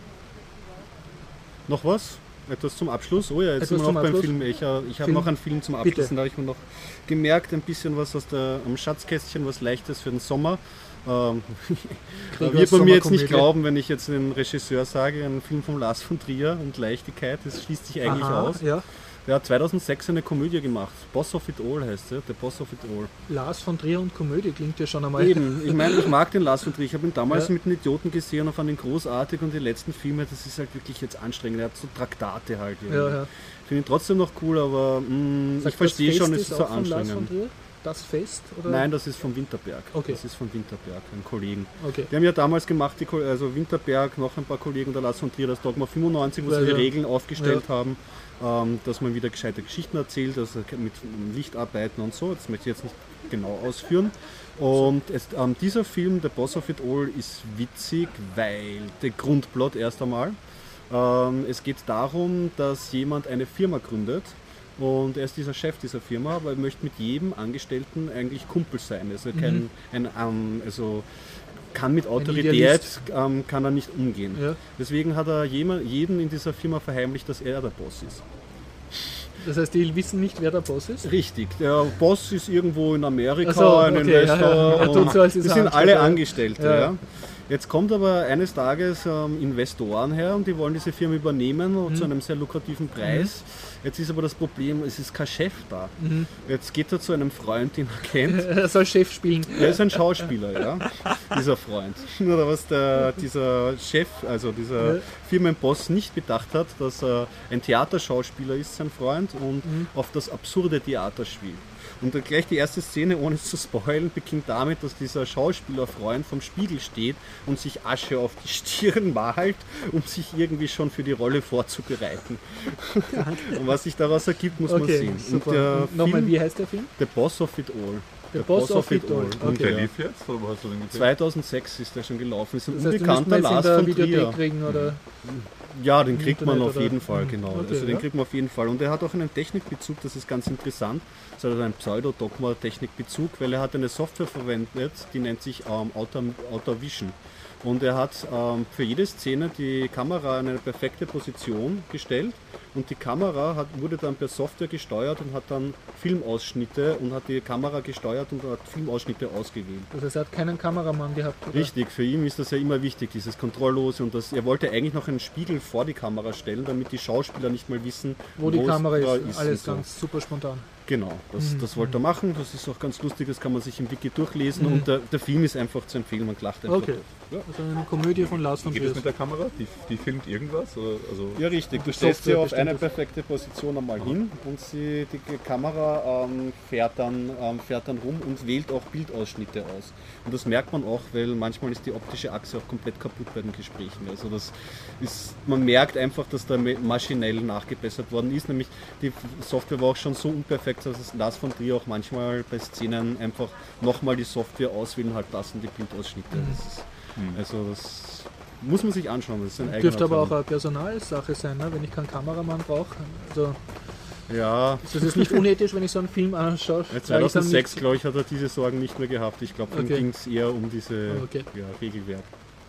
Noch was? Etwas zum Abschluss? Oh ja, jetzt Etwas sind wir noch beim Abschluss? Film. Ich, ich habe Film? noch einen Film zum Abschluss. Bitte. Da habe ich mir noch gemerkt, ein bisschen was aus der, am Schatzkästchen, was Leichtes für den Sommer. Ähm, wird man mir jetzt nicht glauben, wenn ich jetzt den Regisseur sage, ein Film von Lars von Trier und Leichtigkeit, das schließt sich eigentlich Aha, aus. Ja. Der hat zweitausendsechs eine Komödie gemacht. Boss of It All heißt sie, The Boss of It All. Lars von Trier und Komödie klingt ja schon einmal. Eben, ich meine, ich mag den Lars von Trier. Ich habe ihn damals ja. mit den Idioten gesehen und fand ihn großartig und die letzten Filme, das ist halt wirklich jetzt anstrengend. Er hat so Traktate halt. Ja, ja. Ich finde ihn trotzdem noch cool, aber mh, ich verstehe schon, es ist so anstrengend. Das Fest? Oder? Nein, das ist von Winterberg. Okay. Das ist von Winterberg, ein Kollegen. Okay. Die haben ja damals gemacht, die, also Winterberg, noch ein paar Kollegen, der Lars von Trier, das Dogma fünfundneunzig, wo ja, sie die ja. Regeln aufgestellt ja. haben, ähm, dass man wieder gescheite Geschichten erzählt, also mit Lichtarbeiten und so. Das möchte ich jetzt nicht genau ausführen. Und es, ähm, dieser Film, The Boss of It All, ist witzig, weil der Grundplot erst einmal, ähm, es geht darum, dass jemand eine Firma gründet. Und er ist dieser Chef dieser Firma, aber er möchte mit jedem Angestellten eigentlich Kumpel sein. Also, kein, mhm. ein, ähm, also kann mit Autorität ähm, kann er nicht umgehen. Ja. Deswegen hat er jemand, jeden in dieser Firma verheimlicht, dass er der Boss ist. Das heißt, die wissen nicht, wer der Boss ist? Richtig, der Boss ist irgendwo in Amerika, so, ein okay, Investor. Ja, ja. Und so, die sind alle Angestellte. Ja. Ja. Jetzt kommt aber eines Tages ähm, Investoren her und die wollen diese Firma übernehmen mhm. zu einem sehr lukrativen Preis. Mhm. Jetzt ist aber das Problem, es ist kein Chef da. Mhm. Jetzt geht er zu einem Freund, den er kennt. Er soll Chef spielen. Er ist ein Schauspieler, ja, dieser Freund. Nur was der, dieser Chef, also dieser ja. Firmenboss nicht bedacht hat, dass er ein Theaterschauspieler ist, sein Freund, und mhm. auf das absurde Theater spielt. Und dann gleich die erste Szene, ohne es zu spoilen, beginnt damit, dass dieser Schauspielerfreund vom Spiegel steht und sich Asche auf die Stirn malt, um sich irgendwie schon für die Rolle vorzubereiten. Und was sich daraus ergibt, muss okay, man sehen. Und der und nochmal, wie heißt der Film? The Boss of It All. The, The Boss, Boss of It All. all. Und okay. der lief jetzt? Oder hast du den zweitausendsechs ist der schon gelaufen. Das ist ein das heißt, unbekannter Lars von Trier. Kriegen, oder? Ja, den kriegt man auf jeden Fall, genau. Okay, also den ja. kriegt man auf jeden Fall. Und er hat auch einen Technikbezug, das ist ganz interessant. Das hat einen Pseudo-Dogma-Technikbezug, weil er hat eine Software verwendet, die nennt sich ähm, Outer, Outer Vision. Und er hat ähm, für jede Szene die Kamera in eine perfekte Position gestellt und die Kamera hat, wurde dann per Software gesteuert und hat dann Filmausschnitte und hat die Kamera gesteuert und hat Filmausschnitte ausgewählt. Das heißt, er hat keinen Kameramann gehabt, oder? Richtig, für ihn ist das ja immer wichtig, dieses Kontrolllose, und das, er wollte eigentlich noch einen Spiegel vor die Kamera stellen, damit die Schauspieler nicht mal wissen, wo die Kamera ist. ist. Alles ganz so. Super spontan. Genau, das, mhm. das wollte er machen, das ist auch ganz lustig, das kann man sich im Wiki durchlesen mhm. und der, der Film ist einfach zu empfehlen, man lacht einfach. Okay, ja. Also eine Komödie von Lars von Trier. Geht es mit der Kamera? Die, die filmt irgendwas? Oder, also ja, richtig, du stellst sie auf eine perfekte Position einmal Aha. hin und sie, die Kamera ähm, fährt, dann, ähm, fährt dann rum und wählt auch Bildausschnitte aus. Und das merkt man auch, weil manchmal ist die optische Achse auch komplett kaputt bei den Gesprächen. Also das ist, man merkt einfach, dass da maschinell nachgebessert worden ist, nämlich die Software war auch schon so unperfekt, dass es Lars von Trier auch manchmal bei Szenen einfach nochmal die Software auswählen, halt passen die Bildausschnitte. Mhm. Das ist, mhm. Also das muss man sich anschauen. Das ist ein dürfte aber auch eine Personalsache sein, ne? Wenn ich keinen Kameramann brauche. Also ja. Ist das jetzt nicht unethisch, wenn ich so einen Film anschaue? Ja, zweitausendsechs, glaube ich, hat er diese Sorgen nicht mehr gehabt. Ich glaube, dann okay. ging es eher um diese okay. ja, Regelwerk.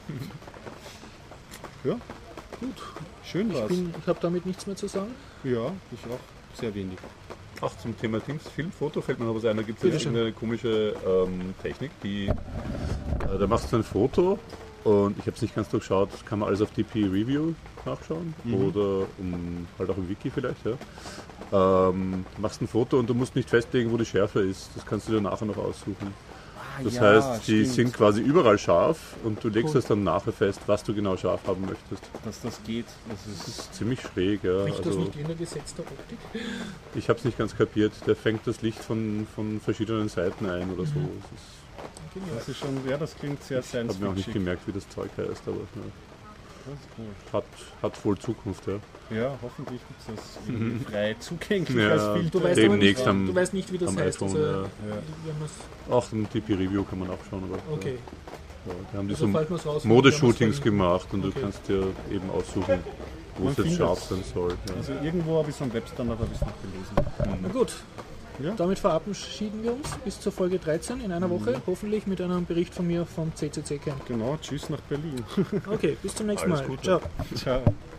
Ja, gut. Schön war's. Ich, ich habe damit nichts mehr zu sagen. Ja, ich auch. Sehr wenig. Ach, zum Thema Dings, Film, Foto fällt mir noch was ein. Da gibt es eine komische ähm, Technik, die äh, da machst du ein Foto und ich habe es nicht ganz durchschaut, kann man alles auf D P Review nachschauen mhm. oder um, halt auch im Wiki vielleicht. Ja. Ähm, du machst ein Foto und du musst nicht festlegen, wo die Schärfe ist. Das kannst du dir nachher noch aussuchen. Das ja, heißt, die stimmt. sind quasi überall scharf und du legst es dann nachher fest, was du genau scharf haben möchtest. Dass das geht, das ist, das ist ziemlich schräg. Ja. Bricht also, das nicht in der Gesetz der Optik? Ich habe es nicht ganz kapiert. Der fängt das Licht von, von verschiedenen Seiten ein oder so. Mhm. Das, ist, das ist schon, ja, das klingt sehr science. Ich habe mir auch nicht gemerkt, wie das Zeug heißt, aber ja. Das ist cool. Hat, hat wohl Zukunft, ja. Ja, hoffentlich gibt es das mhm. frei zugänglich ja, als Filter. Du weißt, demnächst nicht, am, du weißt nicht, wie das heißt. iPhone, Also, ja. Ja. Auch im T P-Review kann man auch schauen. Aber, okay. Ja, wir haben also diese raus, Modeshootings gemacht und okay. du kannst dir eben aussuchen, wo es jetzt scharf sein soll. Ja. Also irgendwo habe ich so einen Webstandard habe ich noch gelesen. Mhm. Na gut. Ja. Damit verabschieden wir uns bis zur Folge dreizehn in einer Woche, mhm. hoffentlich mit einem Bericht von mir vom C C C Camp. Genau, tschüss nach Berlin. Okay, bis zum nächsten Alles Mal. Gute. Ciao. Ciao.